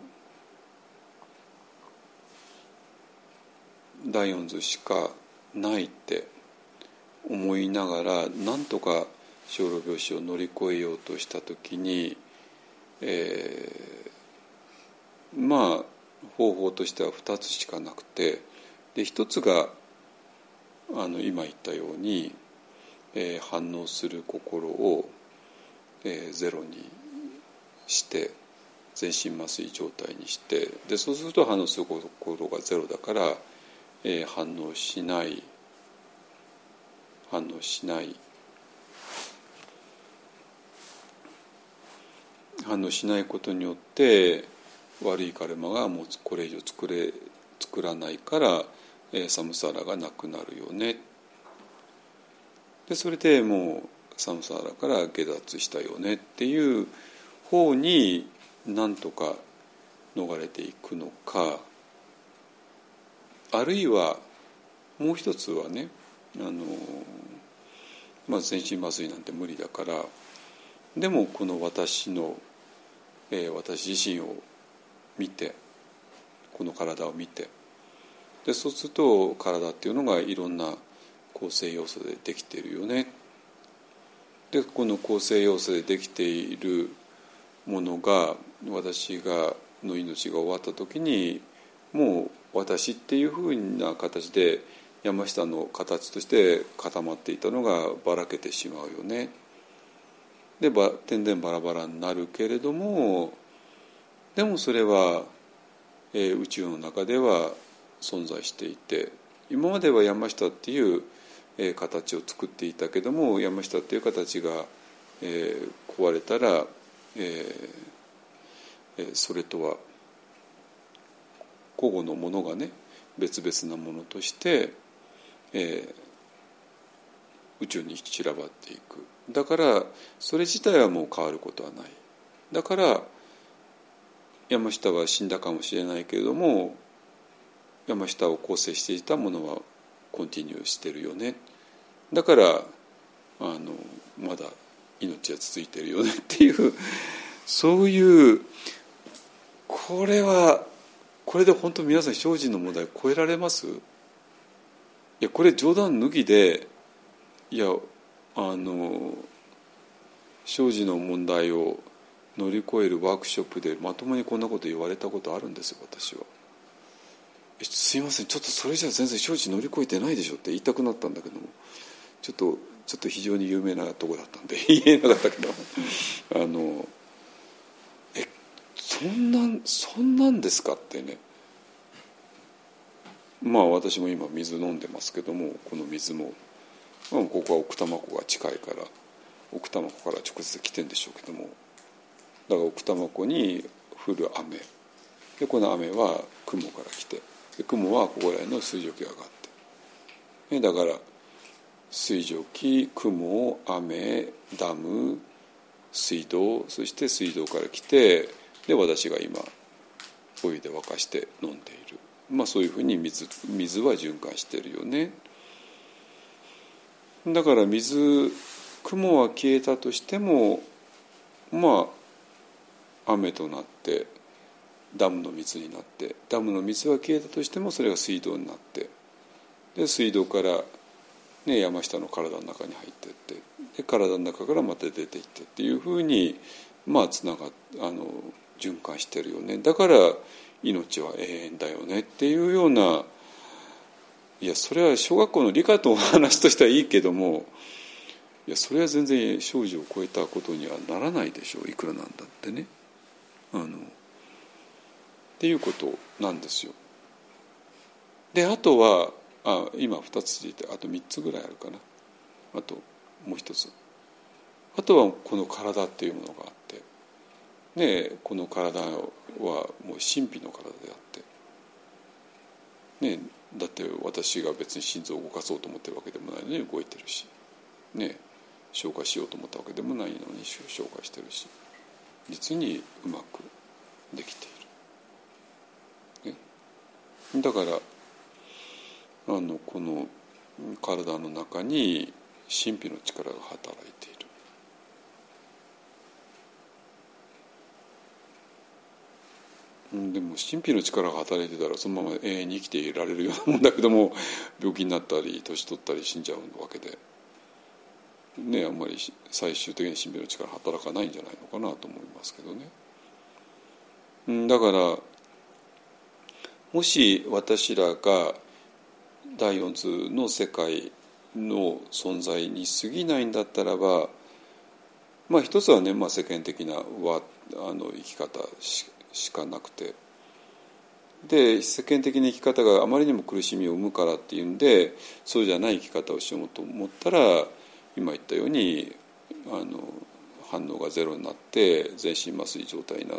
第四図しかないって思いながらなんとか生老病死を乗り越えようとしたときに、 まあ方法としては2つしかなくて、で1つが今言ったように、反応する心を、ゼロにして全身麻酔状態にして、でそうすると反応する心がゼロだから、反応しないことによって悪いカルマがもうこれ以上作らないから、サムサーラがなくなるよね。でそれでもうサムサーラから下脱したよねっていう方になんとか逃れていくのか、あるいはもう一つはね、全身麻酔なんて無理だから、でもこの私自身を見て、この体を見て、でそうすると体っていうのがいろんな構成要素でできているよね。でこの構成要素でできているものが私の命が終わった時にもう私っていうふうな形で山下の形として固まっていたのがばらけてしまうよね。で点々バラバラになるけれども、でもそれは、宇宙の中では存在していて、今までは山下っていう、形を作っていたけども、山下っていう形が、壊れたら、それとは個々のものがね別々なものとして、宇宙に散らばっていく。だからそれ自体はもう変わることはない。だから山下は死んだかもしれないけれども、山下を構成していたものはコンティニューしてるよね。だからまだ命は続いてるよねっていうそういう、これで本当皆さん精進の問題超えられます？いやこれ冗談抜きで、いや精進の問題を乗り越えるワークショップでまともにこんなこと言われたことあるんですよ、私は。すいません、ちょっとそれじゃ全然精進乗り越えてないでしょって言いたくなったんだけども、ちょっと非常に有名なとこだったんで言えなかったけどそんなんですかってね。まあ私も今水飲んでますけども、この水も、ここは奥多摩湖が近いから奥多摩湖から直接来てんでしょうけども、だから奥多摩湖に降る雨で、この雨は雲から来て、で雲はここら辺の水蒸気が上がって、だから水蒸気、雲、雨、ダム、水道、そして水道から来て、で私が今お湯で沸かして飲んでいる。そういうふうに水は循環してるよね。だから雲は消えたとしても、雨となってダムの水になって、ダムの水は消えたとしてもそれが水道になって、で水道から、山下の体の中に入っていって、で体の中からまた出ていってっていうふうに循環してるよね。だから命は永遠だよねっていうような、いやそれは小学校の理科の話としてはいいけども、いやそれは全然少女を超えたことにはならないでしょう、いくらなんだってね。っていうことなんですよ。であとは今2つ続いて、あと3つぐらいあるかな。あともう一つ、あとはこの体っていうものがあって、この体はもう神秘の体であって、だって私が別に心臓を動かそうと思ってるわけでもないのに動いてるし、消化しようと思ったわけでもないのに消化してるし、実にうまくできている、だからこの体の中に神秘の力が働いている。でも神秘の力が働いてたらそのまま永遠に生きていられるようなもんだけども、病気になったり年取ったり死んじゃうわけで、あんまり最終的に神秘の力働かないんじゃないのかなと思いますけどね。だからもし私らが第四図の世界の存在に過ぎないんだったらば、一つはね、世間的な生き方しかなくて、で世間的な生き方があまりにも苦しみを生むからっていうんで、そうじゃない生き方をしようと思ったら、今言ったように反応がゼロになって全身麻酔状態になって、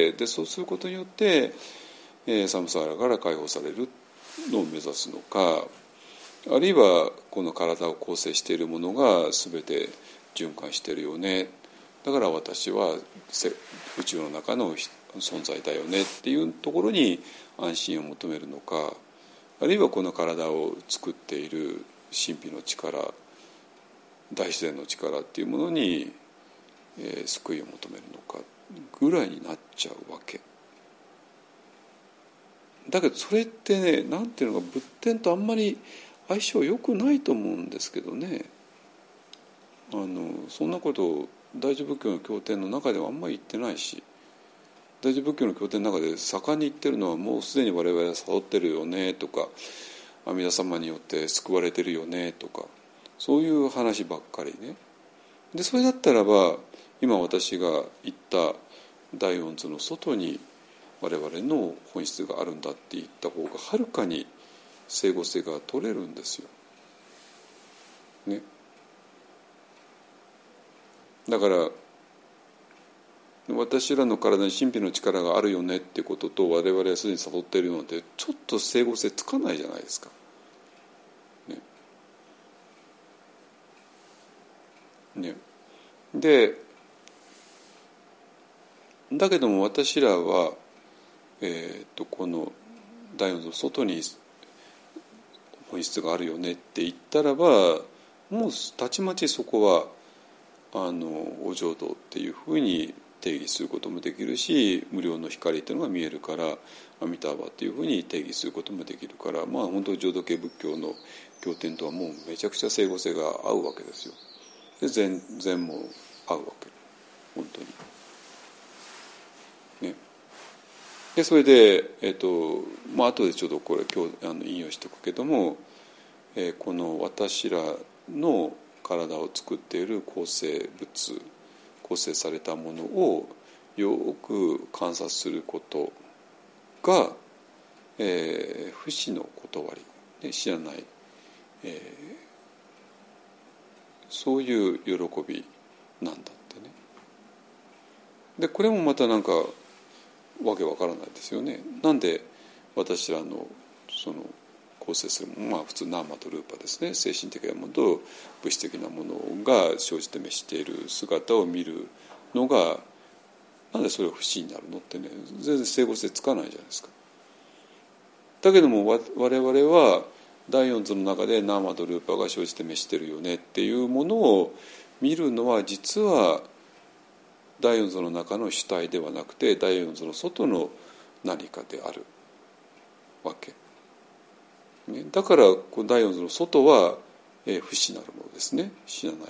でそうすることによって、寒さから解放されるのを目指すのか、あるいはこの体を構成しているものが全て循環しているよね、だから私は宇宙の中の存在だよねっていうところに安心を求めるのか、あるいはこの体を作っている神秘の力、大自然の力っていうものに、救いを求めるのかぐらいになっちゃうわけだけど、それってね、なんていうのか、仏典とあんまり相性良くないと思うんですけどね。そんなことを大乗仏教の経典の中ではあんまり言ってないし、大乗仏教の経典の中で盛んに言ってるのは、もうすでに我々は悟ってるよねとか、阿弥陀様によって救われてるよねとか、そういう話ばっかりね。でそれだったらば、今私が言った第四図の外に我々の本質があるんだって言った方がはるかに整合性が取れるんですよ、ね。だから私らの体に神秘の力があるよねってことと、我々はすでに悟っているのでちょっと整合性つかないじゃないですか、ね。でだけども私らは、この第四図の外に本質があるよねって言ったらば、もうたちまちそこはお浄土っていうふうに定義することもできるし、無量の光っていうのが見えるから阿弥陀婆っていうふうに定義することもできるから、本当に浄土系仏教の経典とはもうめちゃくちゃ整合性が合うわけですよ。で禅も合うわけ、本当にね。でそれで後でちょっとこれ今日引用しておくけども、この私らの体を作っている構成物、構成されたものをよく観察することが、不死の断り、知らない、そういう喜びなんだってね。でこれもまたなんかわけわからないですよね。なんで私らのその構成するもの、普通ナーマとルーパですね、精神的なものと物質的なものが生じて滅している姿を見るのが、なんでそれが不思議になるのってね、全然整合性つかないじゃないですか。だけども我々は第四図の中でナーマとルーパが生じて滅してるよねっていうものを見るのは、実は第四図の中の主体ではなくて第四図の外の何かであるわけ、ね。だから第四図の外は、不死なるものですね、死なないも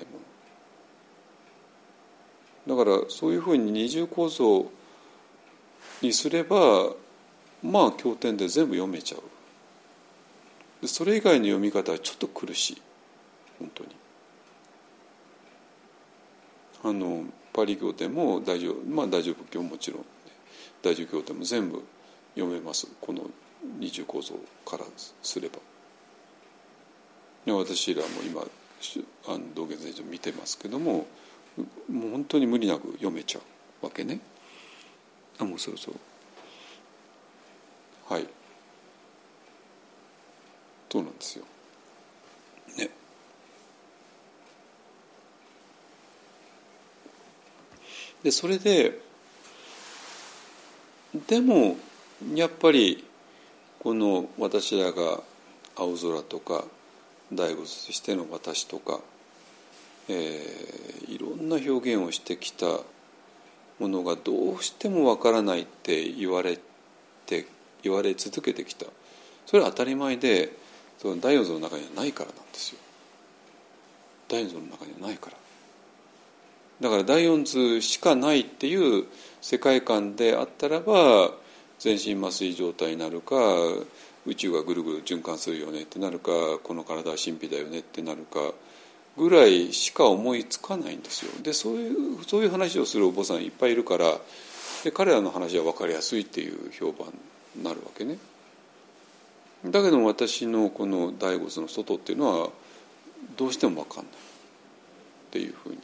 のだから、そういうふうに二重構造にすれば経典で全部読めちゃう。でそれ以外の読み方はちょっと苦しい、本当に。パリ経典も大乗仏教ももちろん、大乗経典も全部読めます、この二重構造からすれば。私らも今道元禅師を見てますけども、もう本当に無理なく読めちゃうわけね。もうそろそろはい、そうなんですよね。でそれでもやっぱりこの私らが青空とか第五図としての私とか、いろんな表現をしてきたものがどうしてもわからないって言われ続けてきた。それは当たり前で、その第四図の中にはないからなんですよ。第四図の中にはないから。だから第四図しかないっていう世界観であったらば、 全身麻酔状態になるか、宇宙がぐるぐる循環するよねってなるか、この体は神秘だよねってなるかぐらいしか思いつかないんですよ。でそういう話をするお坊さんいっぱいいるから、で彼らの話は分かりやすいっていう評判になるわけね。だけども私のこの醍醐図の外っていうのはどうしても分かんないっていうふうに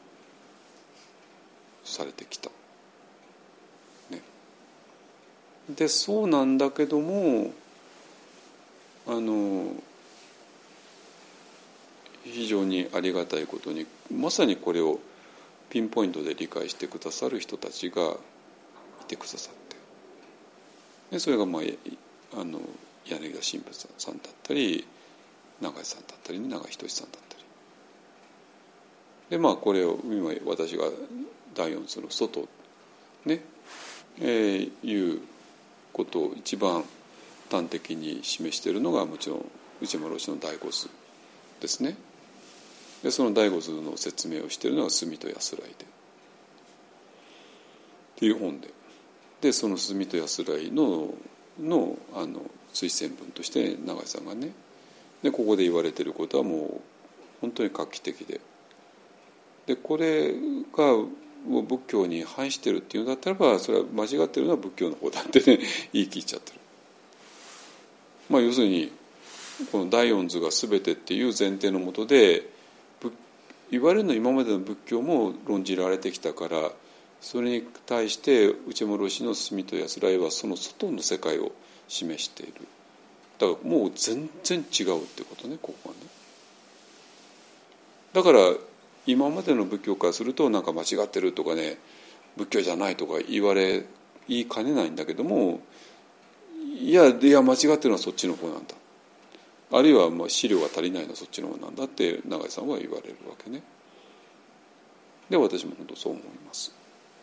されてきた、ね、でそうなんだけども非常にありがたいことにまさにこれをピンポイントで理解してくださる人たちがいてくださって、でそれが柳田神父さんだったり永井さんだったり永井仁さんだったりで、これを今私が第四図の外ね、いうことを一番端的に示しているのがもちろん内村老師の醍醐図ですね。でその醍醐図の説明をしているのが墨と安らいでっていう本でその墨と安らいの推薦文として永井さんがね、でここで言われていることはもう本当に画期的でこれが仏教に反してるっていうんだったらばそれは間違ってるのは仏教の方だってね言い切っちゃってる。要するにこの第四図が全てっていう前提のもとでいわゆるの今までの仏教も論じられてきたから、それに対して内村老師の墨と安らいはその外の世界を示している。だからもう全然違うってことね、ここはね。だから今までの仏教からするとなんか間違ってるとかね、仏教じゃないとか言いかねないんだけども、いや間違ってるのはそっちの方なんだ、あるいは資料が足りないのはそっちの方なんだって永井さんは言われるわけね。で私も本当そう思います。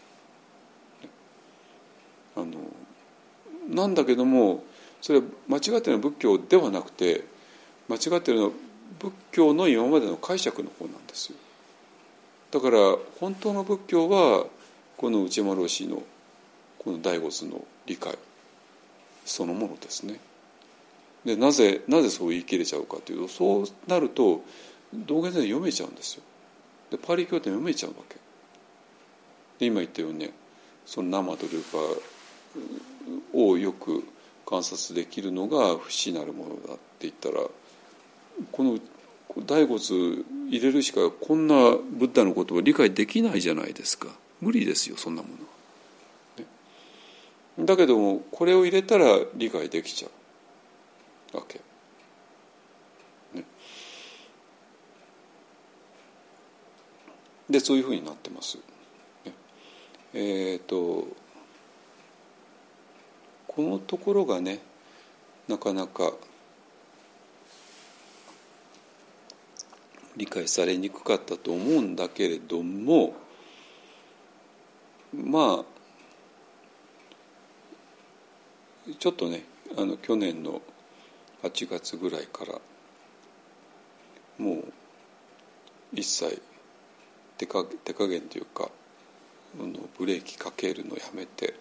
なんだけどもそれは間違っているのは仏教ではなくて、間違っているのは仏教の今までの解釈の方なんですよ。だから本当の仏教はこの内村老師のこの醍醐図の理解そのものですね。でなぜそう言い切れちゃうかというと、そうなると道元で読めちゃうんですよ。でパリ経典読めちゃうわけで、今言ったようにね、その生とルーパーをよく観察できるのが不死なるものだって言ったら、この醍醐図入れるしかこんなブッダの言葉理解できないじゃないですか。無理ですよそんなものは、ね、だけどもこれを入れたら理解できちゃうわけ、ね、でそういうふうになってます、ね、このところがねなかなか理解されにくかったと思うんだけれども、ちょっとね去年の8月ぐらいからもう一切手加減というかブレーキかけるのやめて、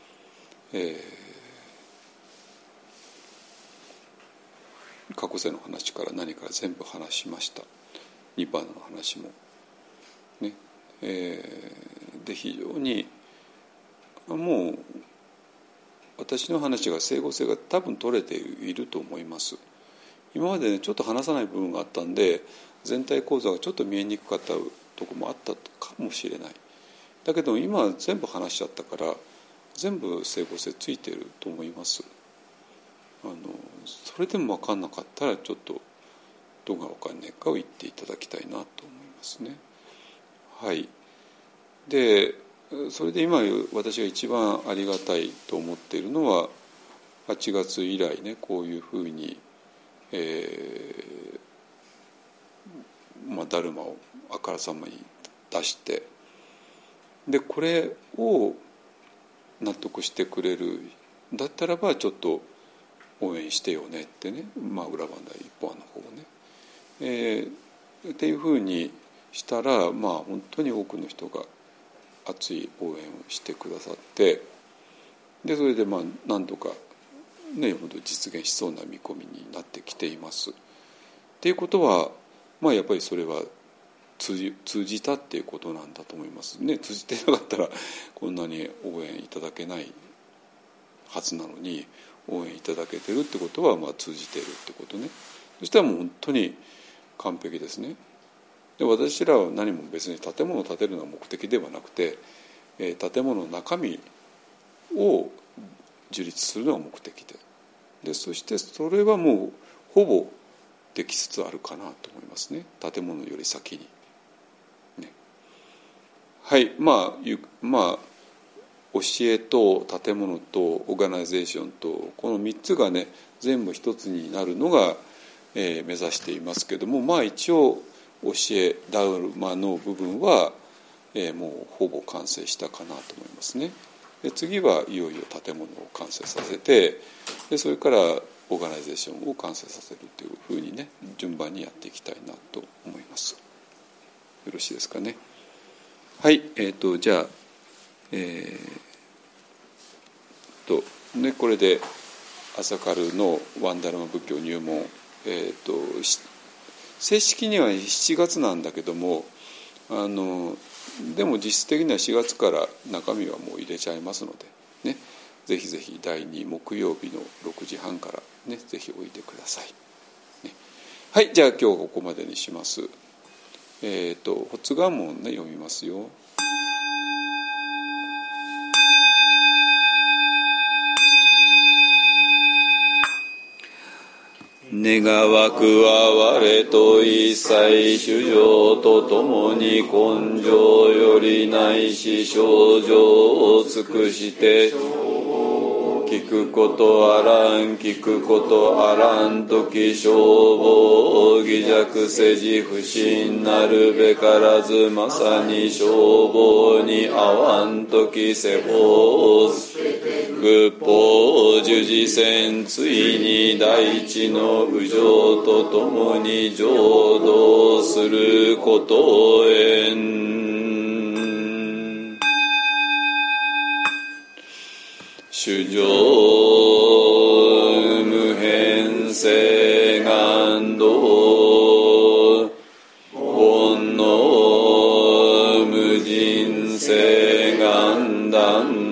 過去世の話から何から全部話しました。ニッパーナの話もね、で非常にもう私の話が整合性が多分取れていると思います。今までねちょっと話さない部分があったんで全体構造がちょっと見えにくかったところもあったかもしれない。だけど今は全部話しちゃったから全部整合性ついていると思います。それでも分かんなかったらちょっとどうが分かんないかを言っていただきたいなと思いますね。はい。でそれで今私が一番ありがたいと思っているのは8月以来ねこういうふうに、ダルマをあからさまに出してでこれを納得してくれるだったらばちょっと応援してよねってね、裏番台一本の方をね、っていうふうにしたら本当に多くの人が熱い応援をしてくださってでそれで何とかねほど実現しそうな見込みになってきています。っていうことはやっぱりそれは通じたっていうことなんだと思いますね。通じてなかったらこんなに応援いただけないはずなのに、応援いただけてるってことは通じてるってことね。そしたらもう本当に完璧ですね。で私らは何も別に建物を建てるのが目的ではなくて、建物の中身を樹立するのが目的で、そしてそれはもうほぼできつつあるかなと思いますね。建物より先に、ね、はい教えと建物とオーガナイゼーションとこの3つがね全部一つになるのが、目指していますけども、一応教えダルマの部分は、もうほぼ完成したかなと思いますね。で次はいよいよ建物を完成させて、でそれからオーガナイゼーションを完成させるというふうにね順番にやっていきたいなと思います。よろしいですかね。はい、じゃあこれで朝カルのワンダルマ仏教入門、正式には7月なんだけどもでも実質的には4月から中身はもう入れちゃいますのでね、ぜひぜひ第2木曜日の6時半からねぜひおいでください、ね、はい、じゃあ今日はここまでにします。発願文ね読みますよ。願わくは我と一切衆生とともに根性よりないし症状を尽くして聞くことあらん聞くことあらんとき消防義弱せじ不信なるべからずまさに消防に合わんとき世法仏法十字線ついに大地の右上とともに浄土することへん主上無変性願道煩悩無人性願断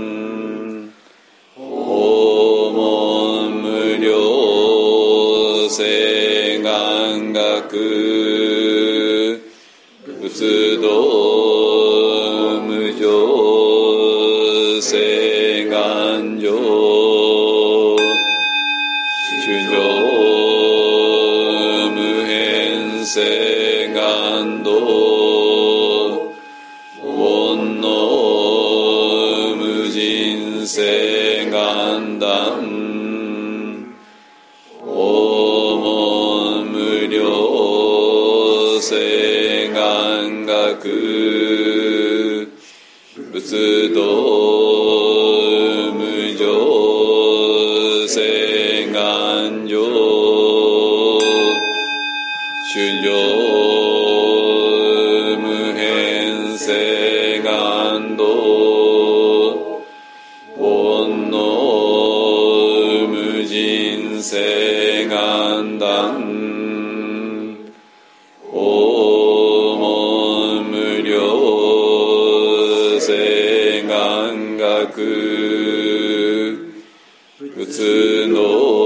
聖願学仏道無常聖願上主上無変聖願道煩悩無人聖願断聖願学仏道無常聖願上主上無変聖願道煩悩無人聖願断聖願学仏の